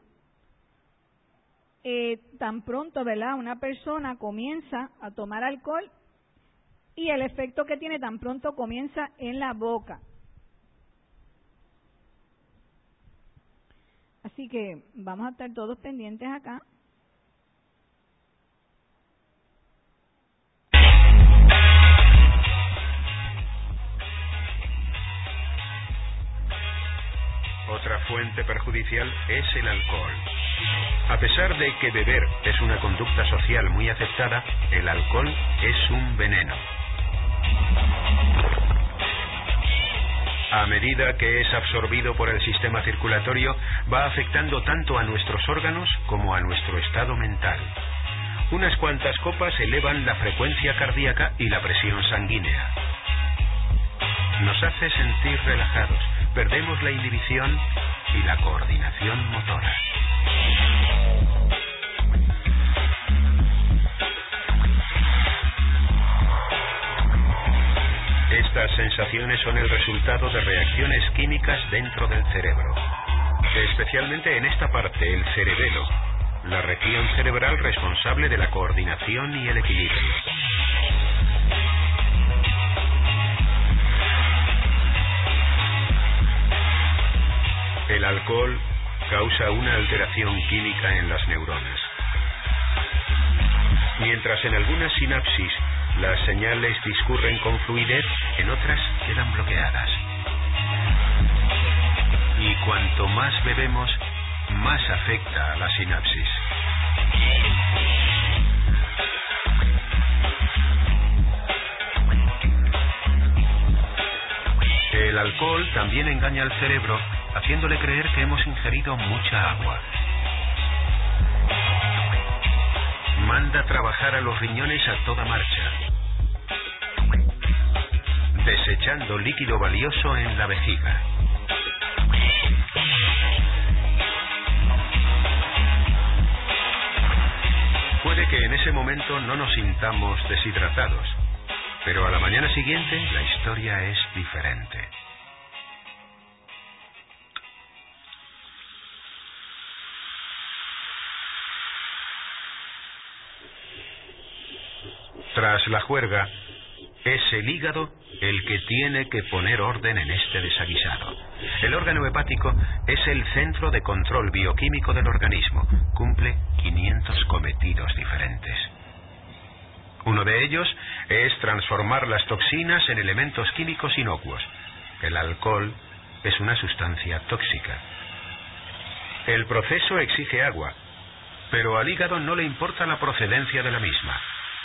Tan pronto, ¿verdad?, una persona comienza a tomar alcohol y el efecto que tiene tan pronto comienza en la boca. Así que vamos a estar todos pendientes acá. Otra fuente perjudicial es el alcohol. A pesar de que beber es una conducta social muy aceptada, el alcohol es un veneno. A medida que es absorbido por el sistema circulatorio, va afectando tanto a nuestros órganos como a nuestro estado mental. Unas cuantas copas elevan la frecuencia cardíaca y la presión sanguínea. Nos hace sentir relajados, perdemos la inhibición y la coordinación motora. Estas sensaciones son el resultado de reacciones químicas dentro del cerebro. Especialmente en esta parte, el cerebelo, la región cerebral responsable de la coordinación y el equilibrio. El alcohol causa una alteración química en las neuronas. Mientras en algunas sinapsis las señales discurren con fluidez, en otras quedan bloqueadas. Y cuanto más bebemos, más afecta a la sinapsis. El alcohol también engaña al cerebro, haciéndole creer que hemos ingerido mucha agua. Manda trabajar a los riñones a toda marcha, desechando líquido valioso en la vejiga. Puede que en ese momento no nos sintamos deshidratados, pero a la mañana siguiente la historia es diferente. Tras la juerga, es el hígado el que tiene que poner orden en este desaguisado. El órgano hepático es el centro de control bioquímico del organismo. Cumple 500 cometidos diferentes. Uno de ellos es transformar las toxinas en elementos químicos inocuos. El alcohol es una sustancia tóxica. El proceso exige agua, pero al hígado no le importa la procedencia de la misma.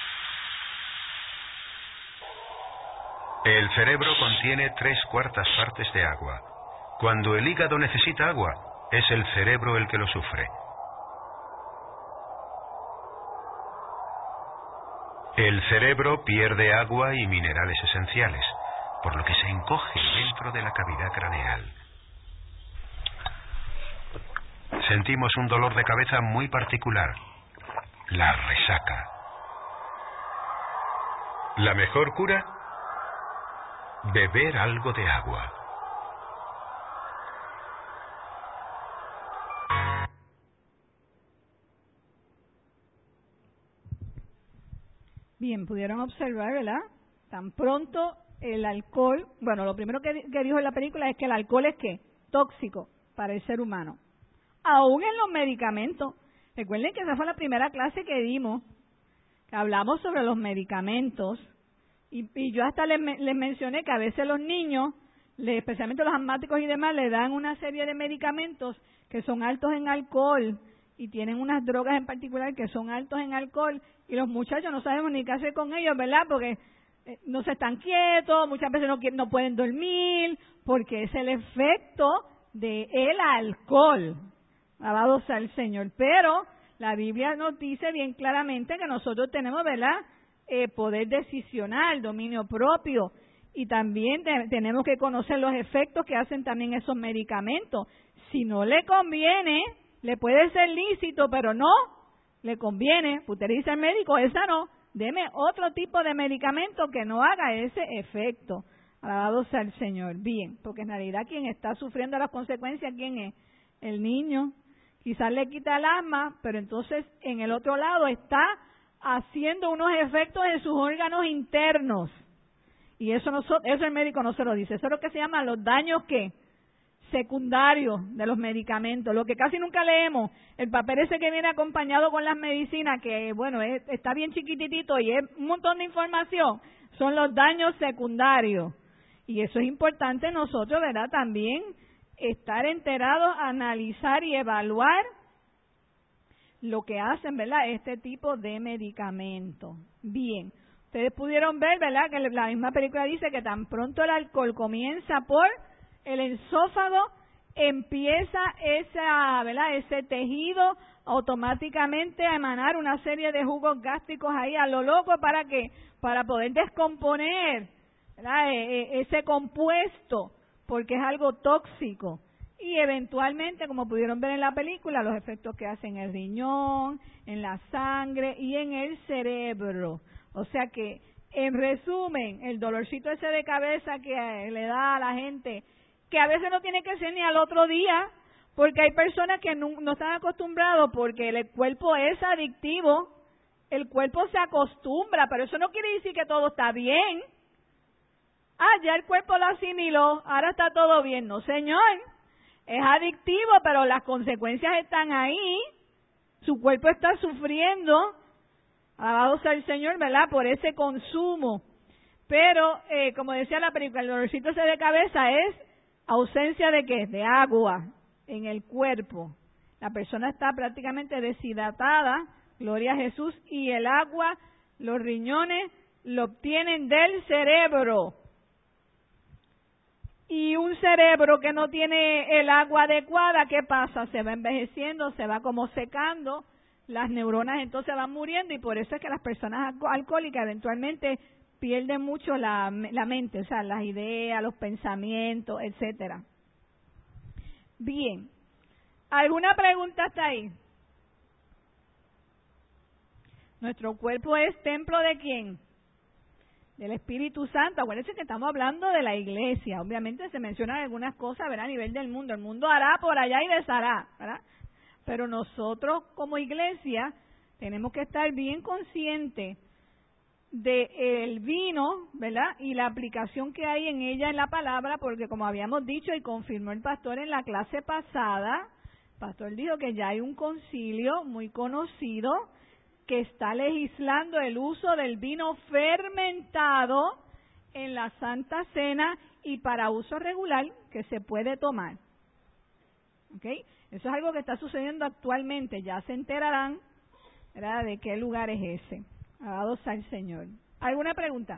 El cerebro contiene 3/4 partes de agua. Cuando el hígado necesita agua, es el cerebro el que lo sufre. El cerebro pierde agua y minerales esenciales, por lo que se encoge dentro de la cavidad craneal. Sentimos un dolor de cabeza muy particular, la resaca. La mejor cura: beber algo de agua. Bien, pudieron observar, ¿verdad? Tan pronto el alcohol, bueno, lo primero que dijo en la película es que el alcohol es ¿qué? Tóxico para el ser humano. Aún en los medicamentos. Recuerden que esa fue la primera clase que dimos, que hablamos sobre los medicamentos. Y yo hasta les mencioné que a veces los niños, especialmente los asmáticos y demás, le dan una serie de medicamentos que son altos en alcohol y tienen unas drogas en particular que son altos en alcohol y los muchachos no sabemos ni qué hacer con ellos, ¿verdad? Porque no se están quietos, muchas veces no pueden dormir, porque es el efecto del alcohol. Alabado sea el Señor. Pero la Biblia nos dice bien claramente que nosotros tenemos, ¿verdad?, poder decisional, dominio propio, y también tenemos que conocer los efectos que hacen también esos medicamentos. Si no le conviene, le puede ser lícito, pero no le conviene, usted le dice al médico, esa no, deme otro tipo de medicamento que no haga ese efecto. Alabado sea el Señor. Bien, porque en realidad quien está sufriendo las consecuencias, ¿quién es? El niño. Quizás le quita el asma, pero entonces en el otro lado está haciendo unos efectos en sus órganos internos. Y eso el médico no se lo dice. Eso es lo que se llama los daños secundarios de los medicamentos. Lo que casi nunca leemos, el papel ese que viene acompañado con las medicinas, que bueno, está bien chiquititito y es un montón de información, son los daños secundarios. Y eso es importante nosotros, ¿verdad?, también estar enterados, analizar y evaluar lo que hacen, ¿verdad?, este tipo de medicamentos. Bien, ustedes pudieron ver, ¿verdad?, que la misma película dice que tan pronto el alcohol comienza por el esófago, empieza ese tejido automáticamente a emanar una serie de jugos gástricos ahí a lo loco. ¿Para qué? Para poder descomponer, ¿verdad?, ese compuesto, porque es algo tóxico. Y eventualmente, como pudieron ver en la película, los efectos que hacen en el riñón, en la sangre y en el cerebro. O sea que, en resumen, el dolorcito ese de cabeza que le da a la gente, que a veces no tiene que ser ni al otro día, Porque hay personas que no están acostumbrados porque el cuerpo es adictivo, el cuerpo se acostumbra, pero eso no quiere decir que todo está bien. Ya el cuerpo lo asimiló, ahora está todo bien. No, señor, es adictivo, pero las consecuencias están ahí, su cuerpo está sufriendo, alabado sea el Señor, ¿verdad?, por ese consumo. Pero, como decía la película, el dolorcito ese de cabeza es ausencia de ¿qué? De agua en el cuerpo. La persona está prácticamente deshidratada, gloria a Jesús, y el agua, los riñones, lo obtienen del cerebro. Y un cerebro que no tiene el agua adecuada, ¿qué pasa? Se va envejeciendo, se va como secando, las neuronas entonces van muriendo, y por eso es que las personas alcohólicas eventualmente pierden mucho la mente, o sea, las ideas, los pensamientos, etcétera. Bien, ¿alguna pregunta hasta ahí? Nuestro cuerpo es templo ¿de quién? Del Espíritu Santo. Acuérdense que estamos hablando de la iglesia. Obviamente se mencionan algunas cosas, ¿verdad?, a nivel del mundo. El mundo hará por allá y deshará, ¿verdad? Pero nosotros como iglesia tenemos que estar bien conscientes del vino, ¿verdad?, y la aplicación que hay en ella en la palabra, porque como habíamos dicho y confirmó el pastor en la clase pasada, el pastor dijo que ya hay un concilio muy conocido que está legislando el uso del vino fermentado en la Santa Cena y para uso regular que se puede tomar. ¿Ok? Eso es algo que está sucediendo actualmente, ya se enterarán, ¿verdad?, de qué lugar es ese. Alabado sea el Señor. ¿Alguna pregunta?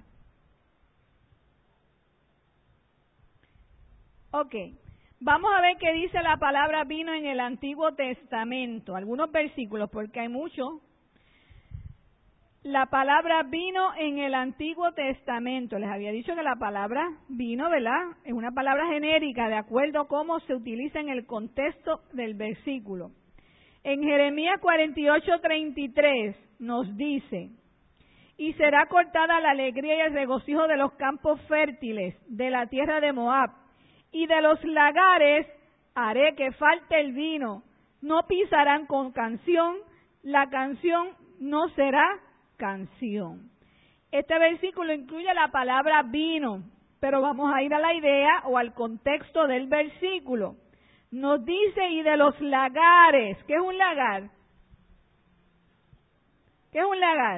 Ok. Vamos a ver qué dice la palabra vino en el Antiguo Testamento. Algunos versículos, porque hay muchos. La palabra vino en el Antiguo Testamento. Les había dicho que la palabra vino, ¿verdad?, es una palabra genérica de acuerdo a cómo se utiliza en el contexto del versículo. En Jeremías 48:33 nos dice: y será cortada la alegría y el regocijo de los campos fértiles, de la tierra de Moab, y de los lagares haré que falte el vino. No pisarán con canción, la canción no será canción. Este versículo incluye la palabra vino, pero vamos a ir a la idea o al contexto del versículo. Nos dice, y de los lagares. ¿Qué es un lagar? ¿Qué es un lagar?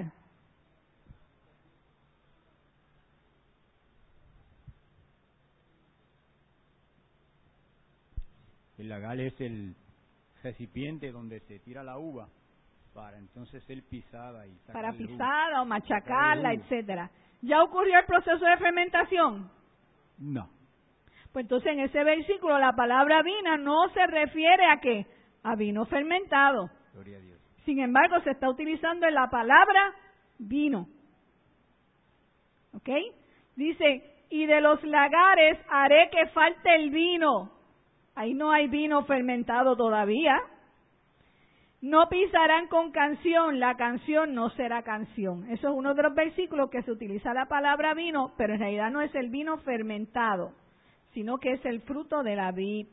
El lagar es el recipiente donde se tira la uva para entonces ser pisada y sacar para el jugo. pisada o machacarla, etcétera. ¿Ya ocurrió el proceso de fermentación? No. Pues entonces en ese versículo la palabra vino no se refiere a ¿qué? A vino fermentado. Gloria a Dios. Sin embargo, se está utilizando la palabra vino. ¿Ok? Dice, y de los lagares haré que falte el vino. Ahí no hay vino fermentado todavía. No pisarán con canción, la canción no será canción. Eso es uno de los versículos que se utiliza la palabra vino, pero en realidad no es el vino fermentado, sino que es el fruto de la vid.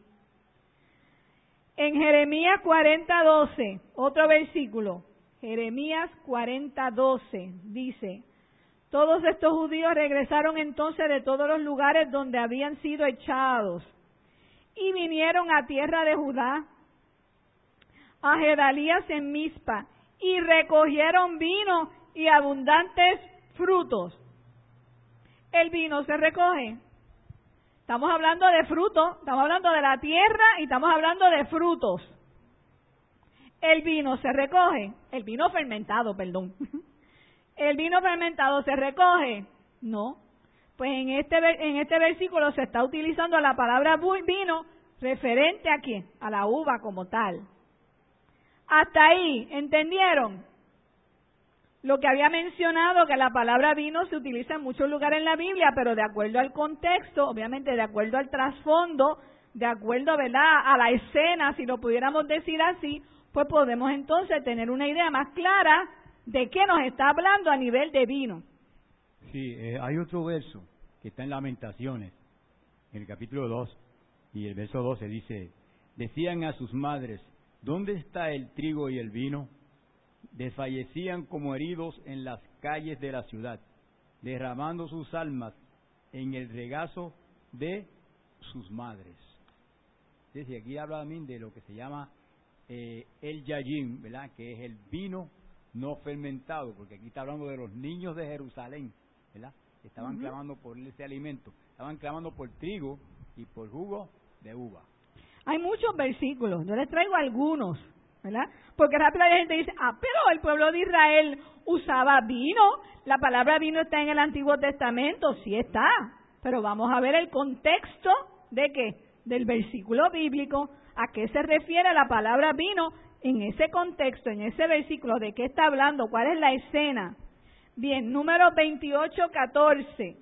En Jeremías 40:12, otro versículo, Jeremías 40:12, dice: todos estos judíos regresaron entonces de todos los lugares donde habían sido echados, y vinieron a tierra de Judá, a Gedalías en Mizpa, y recogieron vino y abundantes frutos. El vino se recoge. Estamos hablando de fruto, estamos hablando de la tierra y estamos hablando de frutos. El vino se recoge, el vino fermentado, perdón. ¿El vino fermentado se recoge? No. Pues en este versículo se está utilizando la palabra vino referente a ¿quién? A la uva como tal. Hasta ahí, ¿entendieron? Lo que había mencionado, que la palabra vino se utiliza en muchos lugares en la Biblia, pero de acuerdo al contexto, obviamente de acuerdo al trasfondo, de acuerdo, ¿verdad?, a la escena, si lo pudiéramos decir así, pues podemos entonces tener una idea más clara de qué nos está hablando a nivel de vino. Sí, hay otro verso que está en Lamentaciones, en el capítulo 2, y el verso 12 dice: decían a sus madres: ¿dónde está el trigo y el vino? Desfallecían como heridos en las calles de la ciudad, derramando sus almas en el regazo de sus madres. Es decir, aquí habla también de lo que se llama el yayim, ¿verdad? Que es el vino no fermentado, porque aquí está hablando de los niños de Jerusalén, ¿verdad? Estaban clamando por ese alimento, estaban clamando por trigo y por jugo de uva. Hay muchos versículos, yo les traigo algunos, ¿verdad? Porque rápido la gente dice, pero el pueblo de Israel usaba vino, la palabra vino está en el Antiguo Testamento, sí está, pero vamos a ver el contexto de qué, del versículo bíblico, a qué se refiere la palabra vino en ese contexto, en ese versículo, de qué está hablando, cuál es la escena. Bien, número 28:14.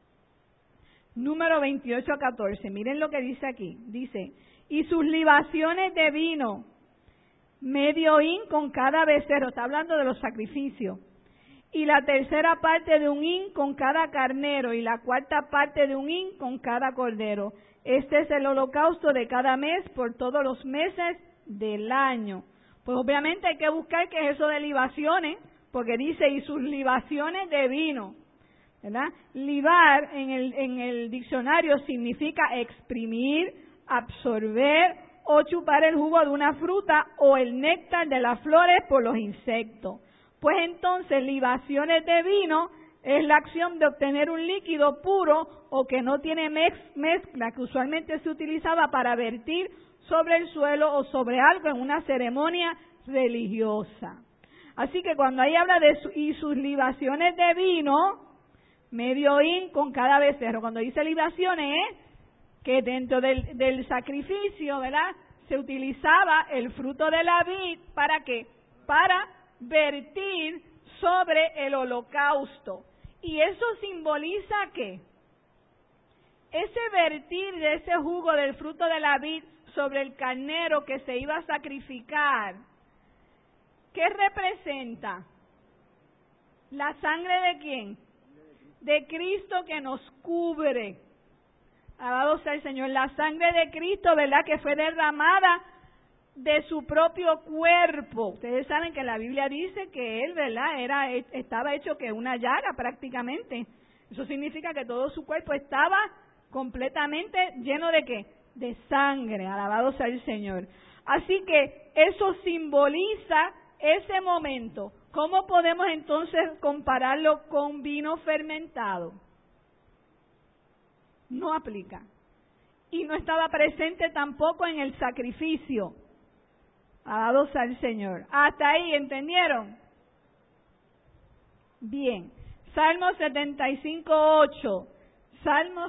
Número 28:14. Miren lo que dice aquí. Dice, y sus libaciones de vino, medio hin con cada becerro. Está hablando de los sacrificios. Y la tercera parte de un hin con cada carnero, y la cuarta parte de un hin con cada cordero. Este es el holocausto de cada mes por todos los meses del año. Pues obviamente hay que buscar qué es eso de libaciones, porque dice, y sus libaciones de vino, ¿verdad? Libar en el diccionario significa exprimir, absorber o chupar el jugo de una fruta o el néctar de las flores por los insectos. Pues entonces, libaciones de vino es la acción de obtener un líquido puro o que no tiene mezcla, que usualmente se utilizaba para vertir sobre el suelo o sobre algo en una ceremonia religiosa. Así que cuando ahí habla de y sus libaciones de vino, medio hin con cada becerro, cuando dice libaciones es que dentro del sacrificio, ¿verdad?, se utilizaba el fruto de la vid, ¿para qué? Para vertir sobre el holocausto. ¿Y eso simboliza qué? Ese vertir de ese jugo del fruto de la vid sobre el carnero que se iba a sacrificar, ¿qué representa? ¿La sangre de quién? De Cristo que nos cubre. Alabado sea el Señor. La sangre de Cristo, ¿verdad?, que fue derramada de su propio cuerpo. Ustedes saben que la Biblia dice que Él, ¿verdad?, estaba hecho que una llaga prácticamente. Eso significa que todo su cuerpo estaba completamente lleno ¿de qué? De sangre. Alabado sea el Señor. Así que eso simboliza ese momento. ¿Cómo podemos entonces compararlo con vino fermentado? No aplica. Y no estaba presente tampoco en el sacrificio. Alabado sea el Señor. Hasta ahí, ¿entendieron? Bien. Salmo 75:8. Salmo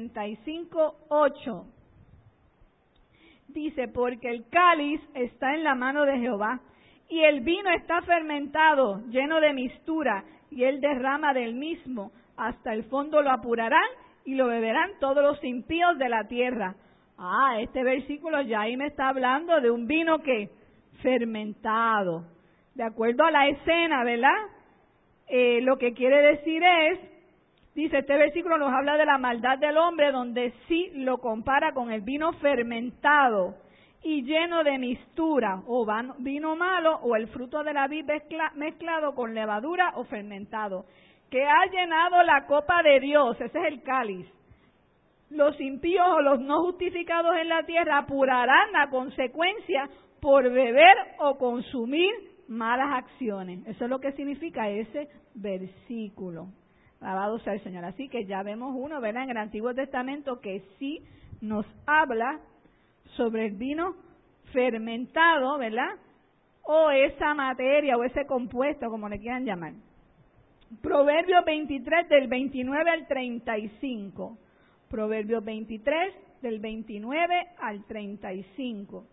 75:8. Dice, porque el cáliz está en la mano de Jehová, y el vino está fermentado, lleno de mistura, y él derrama del mismo, hasta el fondo lo apurarán, y lo beberán todos los impíos de la tierra. Este versículo ya ahí me está hablando de un vino que fermentado. De acuerdo a la escena, ¿verdad? Lo que quiere decir es, dice, este versículo nos habla de la maldad del hombre, donde sí lo compara con el vino fermentado y lleno de mistura, o vino malo, o el fruto de la vid mezclado con levadura o fermentado, que ha llenado la copa de Dios. Ese es el cáliz. Los impíos o los no justificados en la tierra apurarán la consecuencia por beber o consumir malas acciones. Eso es lo que significa ese versículo. Alabado sea el Señor. Así que ya vemos uno, ¿verdad?, en el Antiguo Testamento que sí nos habla sobre el vino fermentado, ¿verdad?, o esa materia o ese compuesto, como le quieran llamar. Proverbios 23 del 29 al 35. Proverbios 23 del 29 al 35.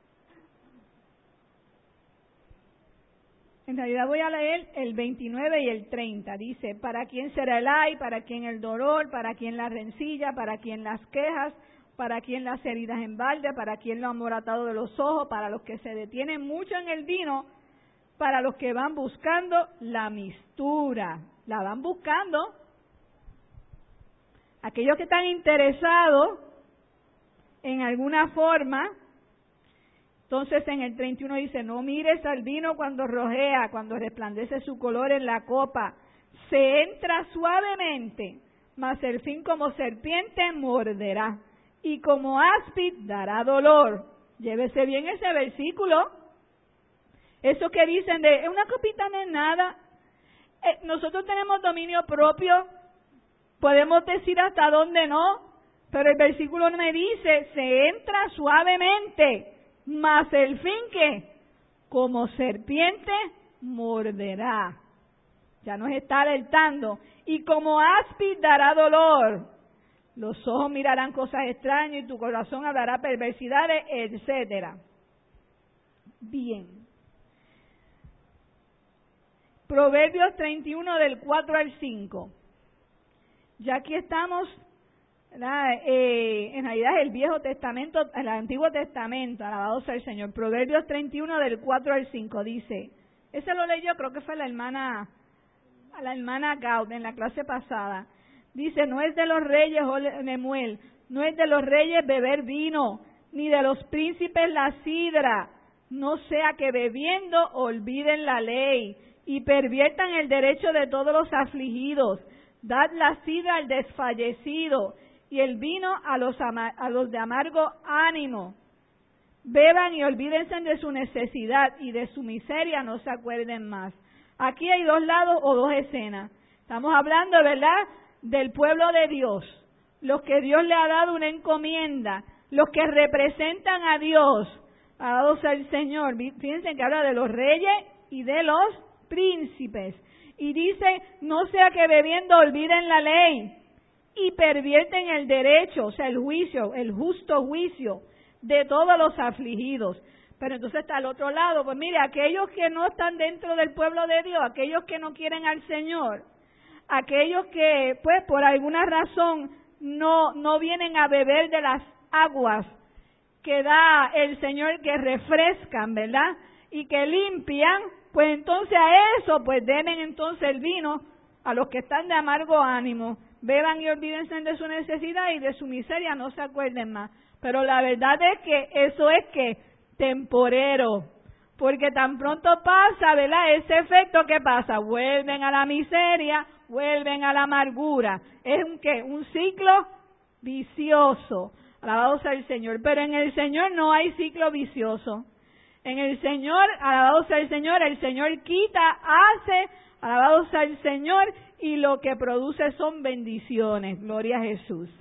En realidad voy a leer el 29 y el 30. Dice, ¿para quién será el ay? ¿Para quién el dolor? ¿Para quién la rencilla? ¿Para quién las quejas? ¿Para quién las heridas en balde? ¿Para quién lo amoratado de los ojos? Para los que se detienen mucho en el vino, para los que van buscando la mistura. La van buscando. Aquellos que están interesados en alguna forma Entonces en el 31 dice, no mires al vino cuando rojea, cuando resplandece su color en la copa. Se entra suavemente, mas el fin como serpiente morderá, y como áspid dará dolor. Llévese bien ese versículo. Eso que dicen de una copita no es nada. Nosotros tenemos dominio propio, podemos decir hasta dónde no, pero el versículo me dice, se entra suavemente, mas el fin que como serpiente morderá. Ya nos está alertando. Y como áspid dará dolor. Los ojos mirarán cosas extrañas y tu corazón hablará perversidades, etcétera. Bien. Proverbios 31 del 4 al 5. Ya aquí estamos, en realidad es el Viejo Testamento, el Antiguo Testamento, alabado sea el Señor. Proverbios 31 del 4 al 5 dice, ese lo leyó, creo que fue la hermana Gaud en la clase pasada. Dice, no es de los reyes, Nemuel, no es de los reyes beber vino, ni de los príncipes la sidra, no sea que bebiendo olviden la ley y perviertan el derecho de todos los afligidos. Dad la sidra al desfallecido y el vino a los de amargo ánimo. Beban y olvídense de su necesidad y de su miseria no se acuerden más. Aquí hay dos lados o dos escenas. Estamos hablando, ¿verdad?, del pueblo de Dios, los que Dios le ha dado una encomienda, los que representan a Dios, alabado sea el Señor. Fíjense que habla de los reyes y de los príncipes. Y dice, no sea que bebiendo olviden la ley y pervierten el derecho, o sea, el juicio, el justo juicio de todos los afligidos. Pero entonces está al otro lado, pues mire, aquellos que no están dentro del pueblo de Dios, aquellos que no quieren al Señor, aquellos que, pues, por alguna razón no vienen a beber de las aguas que da el Señor, que refrescan, ¿verdad?, y que limpian, pues entonces a eso, pues denle entonces el vino a los que están de amargo ánimo. Beban y olvídense de su necesidad y de su miseria no se acuerden más. Pero la verdad es que eso es que temporero, porque tan pronto pasa, ¿verdad?, ese efecto, ¿qué pasa? Vuelven a la miseria, vuelven a la amargura. Es un ciclo vicioso. Alabado sea el Señor. Pero en el Señor no hay ciclo vicioso. En el Señor, alabado sea el Señor quita, hace, alabado sea el Señor, y lo que produce son bendiciones. Gloria a Jesús.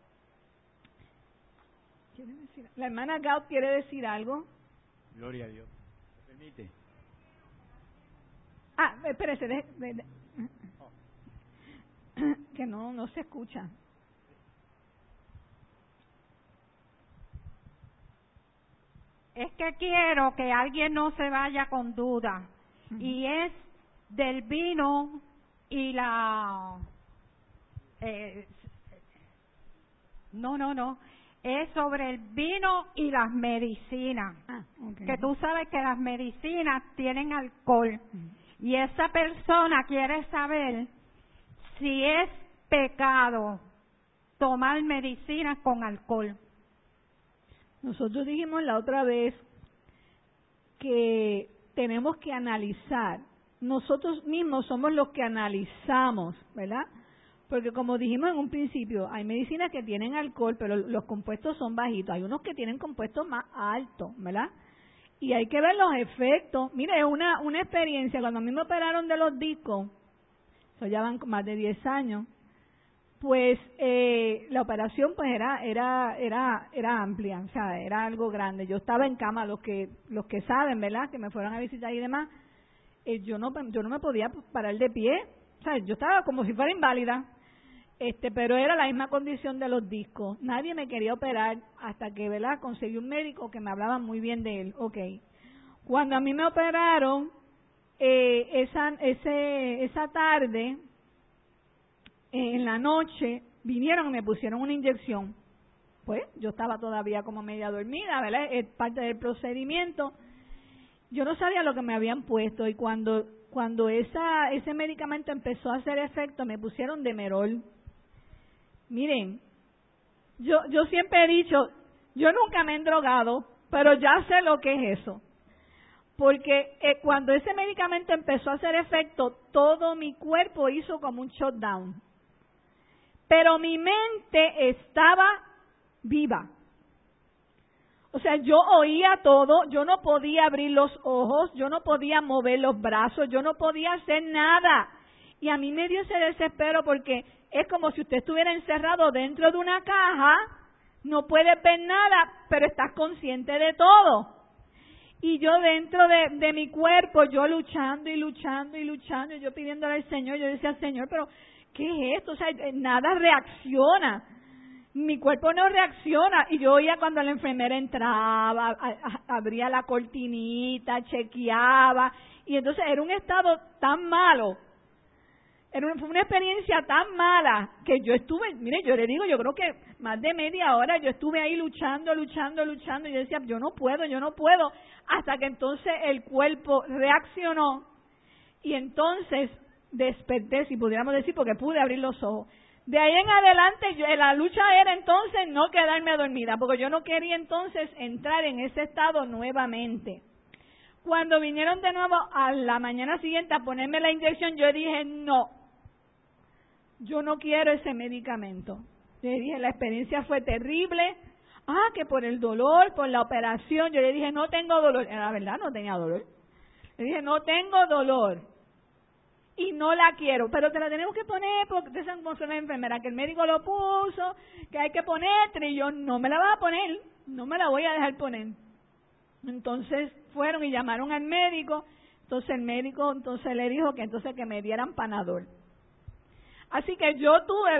La hermana Gaud quiere decir algo. Gloria a Dios. ¿Me permite? Espérese, que no se escucha. Es que quiero que alguien no se vaya con duda. Y es del vino y la... No. Es sobre el vino y las medicinas. Okay. Que tú sabes que las medicinas tienen alcohol. Y esa persona quiere saber si es pecado tomar medicinas con alcohol. Nosotros dijimos la otra vez que tenemos que analizar. Nosotros mismos somos los que analizamos, ¿verdad? Porque como dijimos en un principio, hay medicinas que tienen alcohol, pero los compuestos son bajitos. Hay unos que tienen compuestos más altos, ¿verdad? Y hay que ver los efectos. Mire, es una experiencia. Cuando a mí me operaron de los discos, eso ya van más de 10 años, pues la operación pues era amplia, o sea, era algo grande. Yo estaba en cama, los que saben, ¿verdad?, que me fueron a visitar y demás, yo no me podía parar de pie, o sea, yo estaba como si fuera inválida, pero era la misma condición de los discos. Nadie me quería operar hasta que, ¿verdad?, conseguí un médico que me hablaba muy bien de él. Okay. Cuando a mí me operaron, esa tarde, en la noche, vinieron y me pusieron una inyección. Pues yo estaba todavía como media dormida, ¿verdad? Es parte del procedimiento. Yo no sabía lo que me habían puesto, y cuando ese medicamento empezó a hacer efecto, me pusieron Demerol. Miren, yo siempre he dicho, yo nunca me he drogado, pero ya sé lo que es eso. Porque cuando ese medicamento empezó a hacer efecto, todo mi cuerpo hizo como un shutdown. Pero mi mente estaba viva. O sea, yo oía todo, yo no podía abrir los ojos, yo no podía mover los brazos, yo no podía hacer nada. Y a mí me dio ese desespero porque es como si usted estuviera encerrado dentro de una caja, no puedes ver nada, pero estás consciente de todo. Y yo dentro de mi cuerpo, yo luchando y luchando y luchando, y yo pidiéndole al Señor, yo decía, Señor, pero ¿qué es esto? O sea, nada reacciona. Mi cuerpo no reacciona. Y yo oía cuando la enfermera entraba, abría la cortinita, chequeaba. Y entonces era un estado tan malo. Fue una experiencia tan mala que yo estuve, mire, yo le digo, yo creo que más de media hora yo estuve ahí luchando. Y yo decía, yo no puedo. Hasta que entonces el cuerpo reaccionó. Y entonces desperté, si pudiéramos decir, porque pude abrir los ojos. De ahí en adelante, la lucha era entonces no quedarme dormida, porque yo no quería entonces entrar en ese estado nuevamente. Cuando vinieron de nuevo a la mañana siguiente a ponerme la inyección, yo dije, no, yo no quiero ese medicamento. Yo dije, la experiencia fue terrible. Que por el dolor, por la operación, yo le dije, no tengo dolor. La verdad, no tenía dolor. Le dije, no tengo dolor. Y no la quiero, pero te la tenemos que poner porque ustedes saben cómo son las enfermeras, que el médico lo puso, que hay que ponerte, y yo no me la voy a poner, no me la voy a dejar poner. Entonces fueron y llamaron al médico, entonces el médico entonces le dijo que entonces que me dieran Panadol. Así que yo tuve,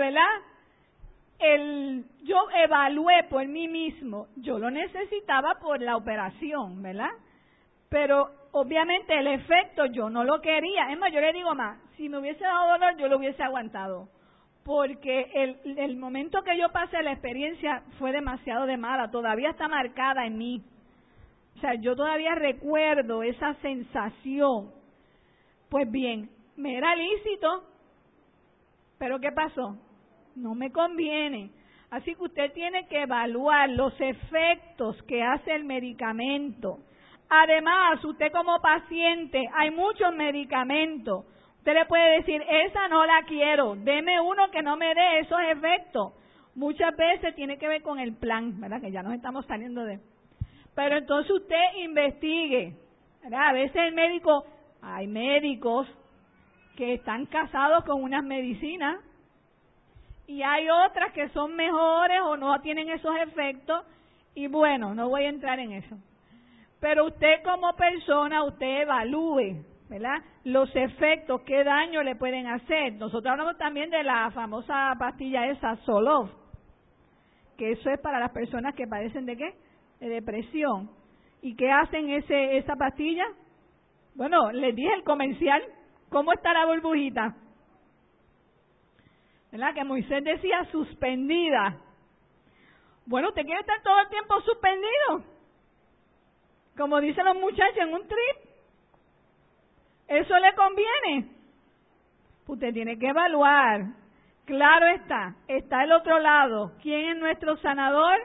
¿verdad? Yo evalué por mí mismo, yo lo necesitaba por la operación, ¿verdad? Pero obviamente el efecto yo no lo quería. Es más, yo le digo más, si me hubiese dado dolor yo lo hubiese aguantado. Porque el momento que yo pasé la experiencia fue demasiado de mala, todavía está marcada en mí. O sea, yo todavía recuerdo esa sensación. Pues bien, me era lícito, pero ¿qué pasó? No me conviene. Así que usted tiene que evaluar los efectos que hace el medicamento. Además, usted como paciente, hay muchos medicamentos. Usted le puede decir, esa no la quiero, deme uno que no me dé esos efectos. Muchas veces tiene que ver con el plan, ¿verdad? Que ya nos estamos saliendo de... Pero entonces usted investigue, ¿verdad? A veces hay médicos que están casados con unas medicinas y hay otras que son mejores o no tienen esos efectos y bueno, no voy a entrar en eso. Pero usted como persona, usted evalúe, ¿verdad? Los efectos, qué daño le pueden hacer. Nosotros hablamos también de la famosa pastilla esa, Zoloft, que eso es para las personas que padecen ¿de qué? De depresión. ¿Y qué hacen esa pastilla? Bueno, les dije el comercial, ¿cómo está la burbujita? ¿Verdad? Que Moisés decía suspendida. Bueno, ¿usted quiere estar todo el tiempo suspendido? Como dicen los muchachos en un trip. ¿Eso le conviene? Usted tiene que evaluar. Claro está el otro lado. ¿Quién es nuestro sanador?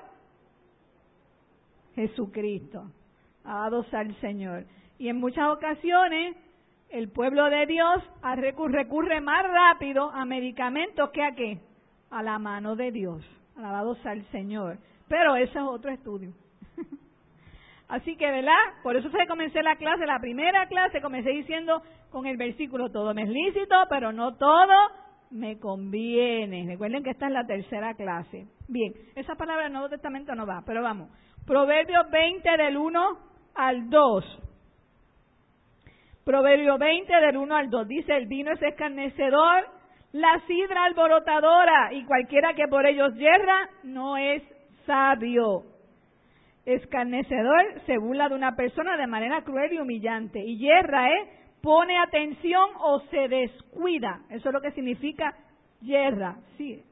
Jesucristo. Alabado sea el Señor. Y en muchas ocasiones el pueblo de Dios recurre más rápido a medicamentos que a qué? A la mano de Dios. Alabado sea el Señor. Pero ese es otro estudio. Así que, ¿verdad? Por eso comencé la primera clase, comencé diciendo con el versículo, todo me es lícito, pero no todo me conviene. Recuerden que esta es la tercera clase. Bien, esa palabra del Nuevo Testamento no va, pero vamos. Proverbios 20 del 1 al 2. Proverbios 20 del 1 al 2. Dice, el vino es escarnecedor, la sidra alborotadora, y cualquiera que por ellos yerra no es sabio. Escarnecedor se burla de una persona de manera cruel y humillante. Y yerra, pone atención o se descuida. Eso es lo que significa yerra. Sí.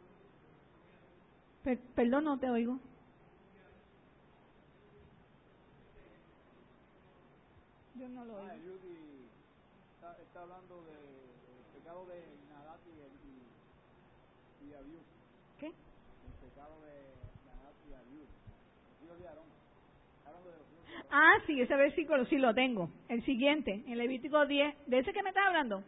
Perdón, no te oigo. Yo no lo oigo. Está hablando del pecado de Nadab y Abiú. ¿Qué? El pecado de Nadab y Abiú, hijos de Aarón. Ah, sí, ese versículo sí lo tengo. El siguiente, en Levítico 10, ¿de ese que me estás hablando?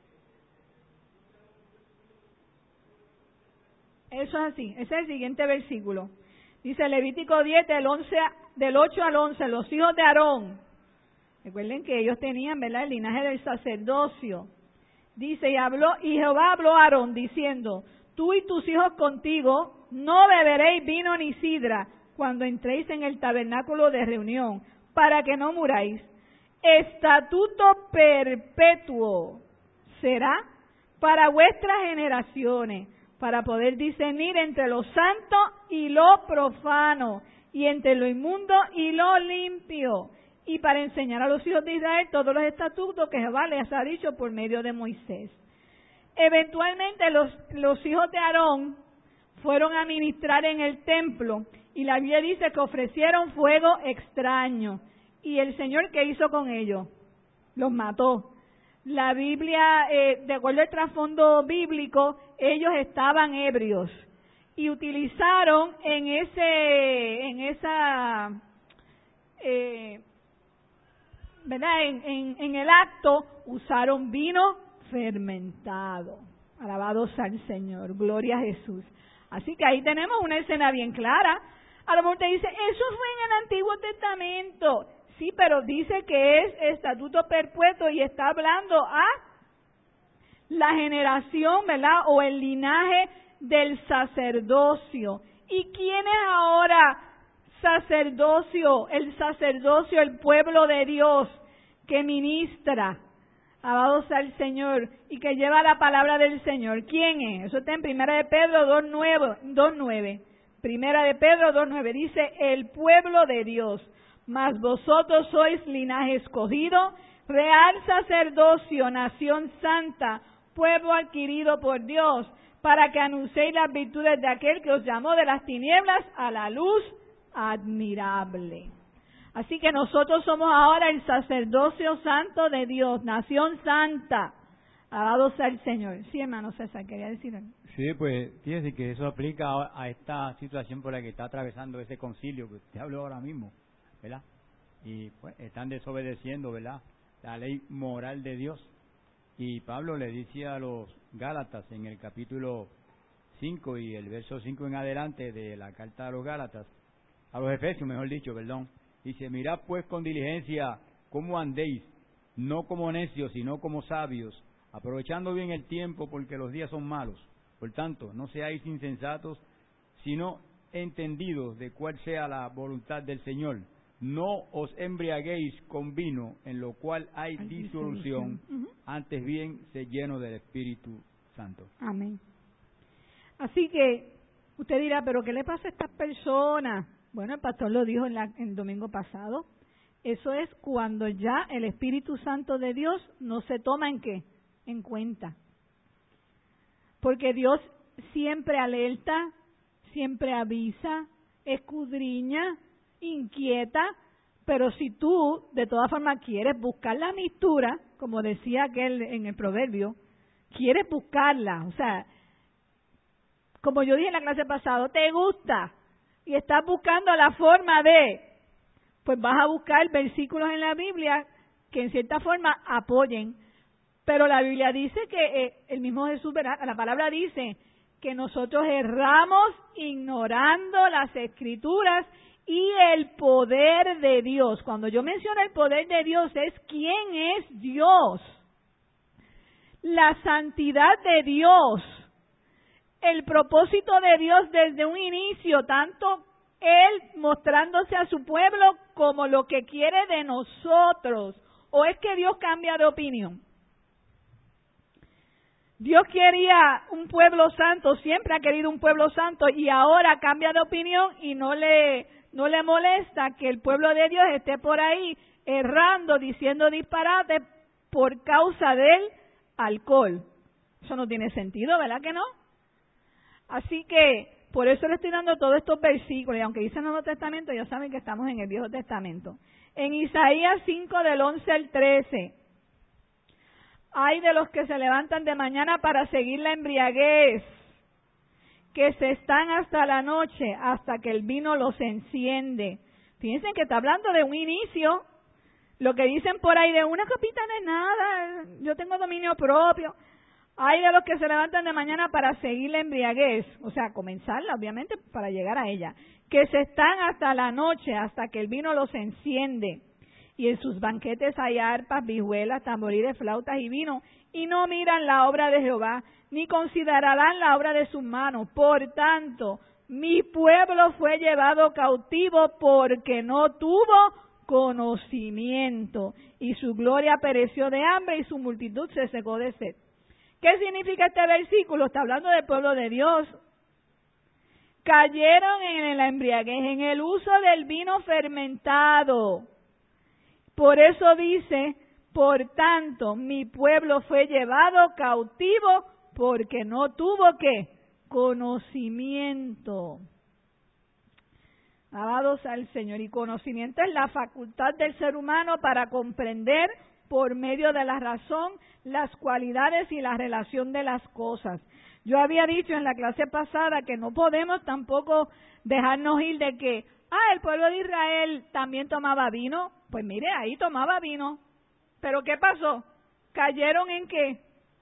Eso es así, ese es el siguiente versículo. Dice Levítico 10, del 8 al 11, los hijos de Aarón. Recuerden que ellos tenían, ¿verdad?, el linaje del sacerdocio. Dice, y Jehová habló a Aarón diciendo, tú y tus hijos contigo no beberéis vino ni sidra cuando entréis en el tabernáculo de reunión, para que no muráis. Estatuto perpetuo será para vuestras generaciones, para poder discernir entre lo santo y lo profano, y entre lo inmundo y lo limpio, y para enseñar a los hijos de Israel todos los estatutos que Jehová les ha dicho por medio de Moisés. Eventualmente los hijos de Aarón fueron a ministrar en el templo, y la Biblia dice que ofrecieron fuego extraño. ¿Y el Señor qué hizo con ellos? Los mató. La Biblia, de acuerdo al trasfondo bíblico, ellos estaban ebrios y utilizaron en el acto, usaron vino fermentado. Alabado sea el Señor, gloria a Jesús. Así que ahí tenemos una escena bien clara. A lo mejor te dice, eso fue en el Antiguo Testamento. Sí, pero dice que es estatuto perpetuo y está hablando a la generación, ¿verdad?, o el linaje del sacerdocio. ¿Y quién es ahora sacerdocio? El sacerdocio, el pueblo de Dios que ministra, alabado sea el Señor, y que lleva la palabra del Señor. ¿Quién es? Eso está en 1 de Pedro 2.9. 1 de Pedro 2.9 dice, el pueblo de Dios, mas vosotros sois linaje escogido, real sacerdocio, nación santa, pueblo adquirido por Dios, para que anunciéis las virtudes de aquel que os llamó de las tinieblas a la luz admirable. Así que nosotros somos ahora el sacerdocio santo de Dios, nación santa. Alabado sea el Señor. Sí, hermano César, quería decir algo. Sí, pues fíjese que eso aplica a esta situación por la que está atravesando ese concilio que usted habló ahora mismo, ¿verdad? Y pues están desobedeciendo, ¿verdad?, la ley moral de Dios. Y Pablo le dice a los Gálatas en el capítulo 5 y el verso 5 en adelante de la carta a los Gálatas, a los Efesios, mejor dicho, perdón, dice, mirad pues con diligencia cómo andéis, no como necios, sino como sabios, aprovechando bien el tiempo, porque los días son malos. Por tanto, no seáis insensatos, sino entendidos de cuál sea la voluntad del Señor. No os embriaguéis con vino, en lo cual hay disolución, antes bien, sed llenos del Espíritu Santo. Amén. Así que, usted dirá, ¿pero qué le pasa a estas personas? Bueno, el pastor lo dijo el domingo pasado. Eso es cuando ya el Espíritu Santo de Dios no se toma ¿en qué? En cuenta. Porque Dios siempre alerta, siempre avisa, escudriña, inquieta, pero si tú de todas formas quieres buscar la mistura, como decía aquel en el proverbio, quieres buscarla, o sea, como yo dije en la clase pasada, te gusta y estás buscando la forma de, pues vas a buscar versículos en la Biblia que en cierta forma apoyen. Pero la Biblia dice que el mismo Jesús, ¿verdad?, la palabra dice que nosotros erramos ignorando las Escrituras y el poder de Dios. Cuando yo menciono el poder de Dios, es quién es Dios, la santidad de Dios, el propósito de Dios desde un inicio, tanto Él mostrándose a su pueblo como lo que quiere de nosotros. ¿O es que Dios cambia de opinión? Dios quería un pueblo santo, siempre ha querido un pueblo santo y ahora cambia de opinión y no le molesta que el pueblo de Dios esté por ahí errando, diciendo disparates por causa del alcohol. Eso no tiene sentido, ¿verdad que no? Así que por eso le estoy dando todos estos versículos, y aunque dice el Nuevo Testamento, ya saben que estamos en el Viejo Testamento. En Isaías 5 del 11 al 13, ay de los que se levantan de mañana para seguir la embriaguez, que se están hasta la noche, hasta que el vino los enciende. Fíjense que está hablando de un inicio. Lo que dicen por ahí de una copita no es nada, yo tengo dominio propio. Hay de los que se levantan de mañana para seguir la embriaguez, o sea, comenzarla obviamente para llegar a ella, que se están hasta la noche, hasta que el vino los enciende. Y en sus banquetes hay arpas, vihuelas, tamboriles, flautas y vino, y no miran la obra de Jehová, ni considerarán la obra de sus manos. Por tanto, mi pueblo fue llevado cautivo porque no tuvo conocimiento, y su gloria pereció de hambre y su multitud se secó de sed. ¿Qué significa este versículo? Está hablando del pueblo de Dios. Cayeron en la embriaguez, en el uso del vino fermentado. Por eso dice, por tanto, mi pueblo fue llevado cautivo porque no tuvo ¿qué? Conocimiento. Alabados al Señor. Y conocimiento es la facultad del ser humano para comprender por medio de la razón las cualidades y la relación de las cosas. Yo había dicho en la clase pasada que no podemos tampoco dejarnos ir de que, el pueblo de Israel también tomaba vino. Pues mire, ahí tomaba vino. ¿Pero qué pasó? ¿Cayeron en qué?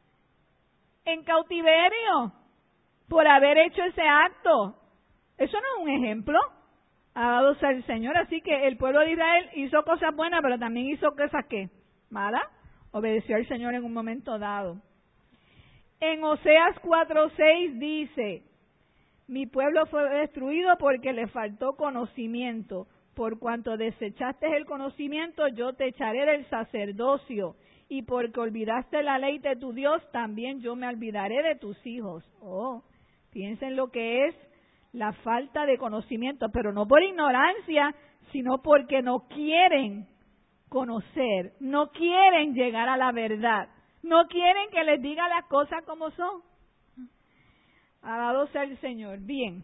En cautiverio por haber hecho ese acto. Eso no es un ejemplo. Alabados al Señor. Así que el pueblo de Israel hizo cosas buenas, pero también hizo cosas ¿qué? Malas. Obedeció al Señor en un momento dado. En Oseas 4:6 dice, mi pueblo fue destruido porque le faltó conocimiento. Por cuanto desechaste el conocimiento, yo te echaré del sacerdocio. Y porque olvidaste la ley de tu Dios, también yo me olvidaré de tus hijos. Piensen lo que es la falta de conocimiento, pero no por ignorancia, sino porque no quieren conocer, no quieren llegar a la verdad, no quieren que les diga las cosas como son. Alabado sea el Señor. Bien.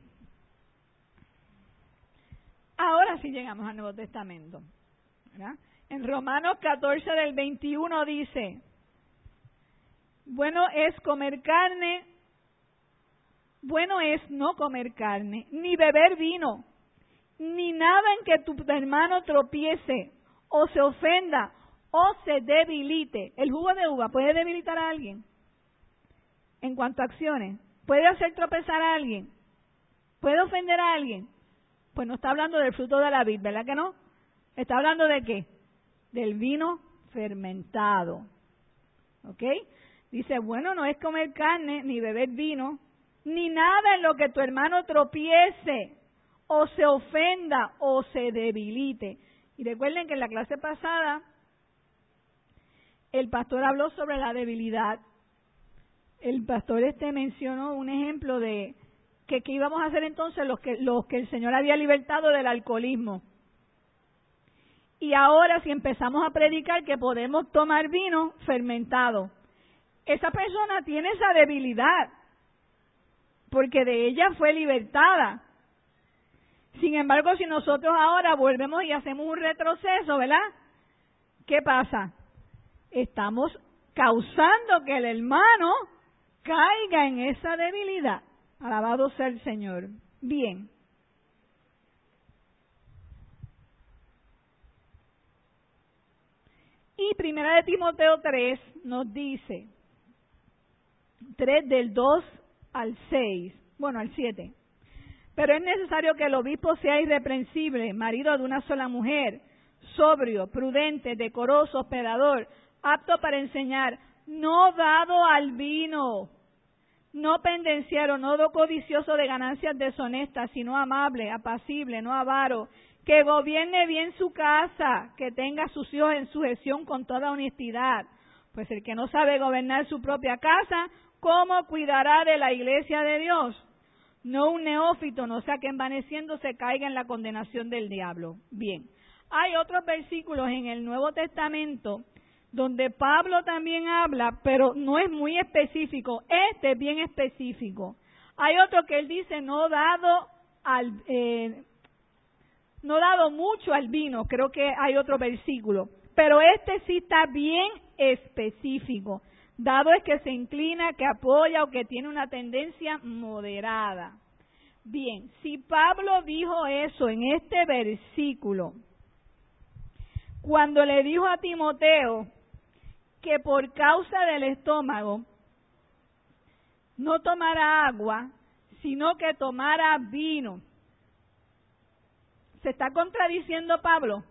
Ahora sí llegamos al Nuevo Testamento, ¿verdad? En Romanos 14 del 21 dice, bueno es no comer carne, ni beber vino, ni nada en que tu hermano tropiece, o se ofenda, o se debilite. ¿El jugo de uva puede debilitar a alguien? En cuanto a acciones, ¿puede hacer tropezar a alguien? ¿Puede ofender a alguien? Pues no está hablando del fruto de la vid, ¿verdad que no? Está hablando de ¿qué? Del vino fermentado. ¿Ok? Dice, bueno, no es comer carne, ni beber vino, ni nada en lo que tu hermano tropiece, o se ofenda, o se debilite. Y recuerden que en la clase pasada, el pastor habló sobre la debilidad. El pastor mencionó un ejemplo de que qué íbamos a hacer entonces los que el Señor había libertado del alcoholismo. Y ahora si empezamos a predicar que podemos tomar vino fermentado, esa persona tiene esa debilidad, porque de ella fue libertada. Sin embargo, si nosotros ahora volvemos y hacemos un retroceso, ¿verdad? ¿Qué pasa? Estamos causando que el hermano caiga en esa debilidad. Alabado sea el Señor. Bien. Y Primera de Timoteo 3 nos dice, 3 del 2 al 6, bueno, al 7. Pero es necesario que el obispo sea irreprensible, marido de una sola mujer, sobrio, prudente, decoroso, hospedador, apto para enseñar, no dado al vino, no pendenciero, no codicioso de ganancias deshonestas, sino amable, apacible, no avaro, que gobierne bien su casa, que tenga a sus hijos en sujeción con toda honestidad. Pues el que no sabe gobernar su propia casa, ¿cómo cuidará de la iglesia de Dios? No un neófito, no sea que envaneciéndose caiga en la condenación del diablo. Bien, hay otros versículos en el Nuevo Testamento donde Pablo también habla, pero no es muy específico. Este es bien específico. Hay otro que él dice no dado mucho al vino, creo que hay otro versículo, pero este sí está bien específico. Dado es que se inclina, que apoya o que tiene una tendencia moderada. Bien, si Pablo dijo eso en este versículo, cuando le dijo a Timoteo que por causa del estómago no tomara agua, sino que tomara vino, ¿se está contradiciendo Pablo?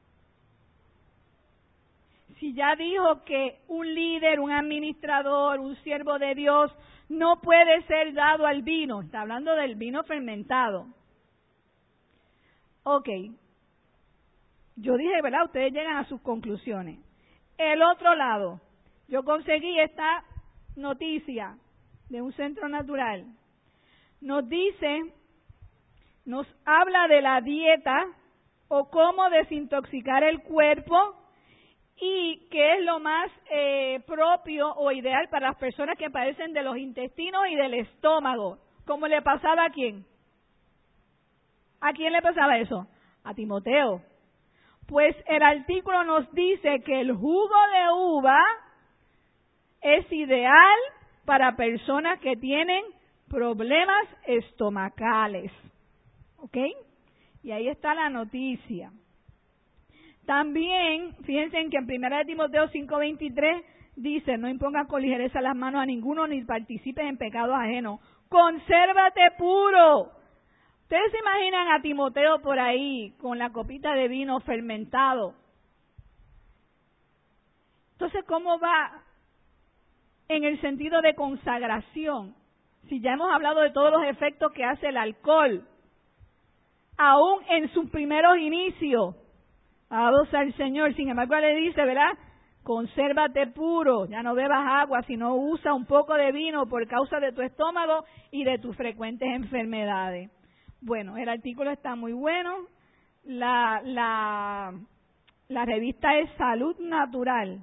Si ya dijo que un líder, un administrador, un siervo de Dios no puede ser dado al vino, está hablando del vino fermentado. Ok, yo dije, ¿verdad? Ustedes llegan a sus conclusiones. El otro lado, yo conseguí esta noticia de un centro natural. Nos dice, nos habla de la dieta o cómo desintoxicar el cuerpo y qué es lo más propio o ideal para las personas que padecen de los intestinos y del estómago. ¿Cómo le pasaba a quién? ¿A quién le pasaba eso? A Timoteo. Pues el artículo nos dice que el jugo de uva es ideal para personas que tienen problemas estomacales. ¿Ok? Y ahí está la noticia. También, fíjense en que en 1 Timoteo 5:23 dice, no impongas con ligereza las manos a ninguno ni participes en pecados ajenos. Consérvate puro. Ustedes se imaginan a Timoteo por ahí con la copita de vino fermentado. Entonces, ¿cómo va en el sentido de consagración? Si ya hemos hablado de todos los efectos que hace el alcohol, aún en sus primeros inicios, alabados al Señor. Sin embargo, le dice, ¿verdad? Consérvate puro, ya no bebas agua, sino usa un poco de vino por causa de tu estómago y de tus frecuentes enfermedades. Bueno, el artículo está muy bueno. La revista es Salud Natural.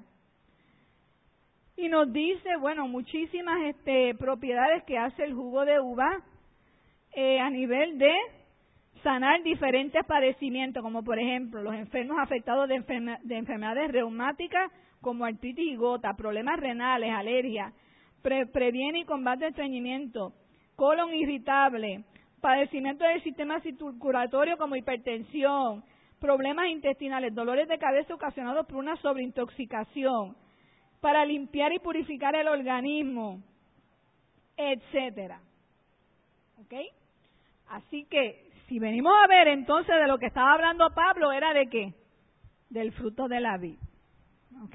Y nos dice, bueno, muchísimas propiedades que hace el jugo de uva a nivel de sanar diferentes padecimientos, como por ejemplo los enfermos afectados de enfermedades reumáticas como artritis y gota, problemas renales, alergias, previene y combate estreñimiento, colon irritable, padecimientos del sistema circulatorio como hipertensión, problemas intestinales, dolores de cabeza ocasionados por una sobreintoxicación, para limpiar y purificar el organismo, etcétera. ¿Ok? Así que, si venimos a ver entonces de lo que estaba hablando Pablo, ¿era de qué? Del fruto de la vid. ¿Ok?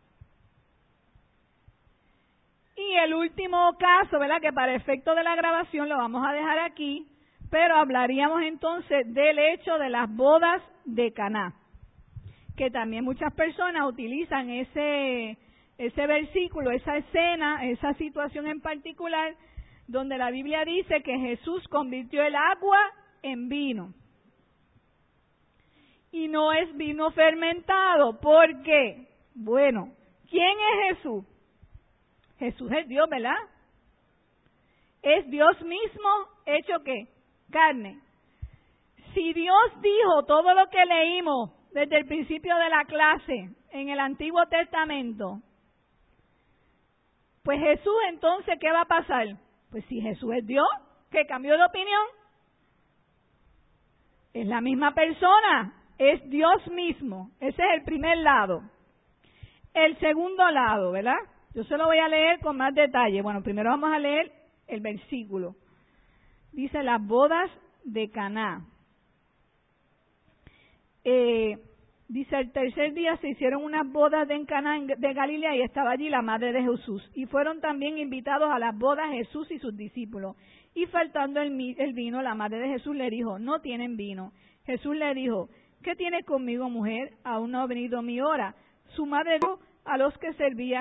Y el último caso, ¿verdad? Que para efecto de la grabación lo vamos a dejar aquí, pero hablaríamos entonces del hecho de las bodas de Caná, que también muchas personas utilizan ese versículo, esa escena, esa situación en particular, donde la Biblia dice que Jesús convirtió el agua en vino. Y no es vino fermentado. ¿Por qué? Bueno, ¿quién es Jesús? Jesús es Dios, ¿verdad? Es Dios mismo hecho ¿qué? Carne. Si Dios dijo todo lo que leímos desde el principio de la clase en el Antiguo Testamento, pues Jesús entonces, ¿qué va a pasar? Pues si Jesús es Dios, ¿que cambió de opinión? Es la misma persona, es Dios mismo. Ese es el primer lado. El segundo lado, ¿verdad? Yo se lo voy a leer con más detalle. Bueno, primero vamos a leer el versículo. Dice las bodas de Caná. Dice, el tercer día se hicieron unas bodas en Caná de Galilea y estaba allí la madre de Jesús. Y fueron también invitados a las bodas Jesús y sus discípulos. Y faltando el vino, la madre de Jesús le dijo, no tienen vino. Jesús le dijo, ¿qué tienes conmigo, mujer? Aún no ha venido mi hora. Su madre dijo a los que servían,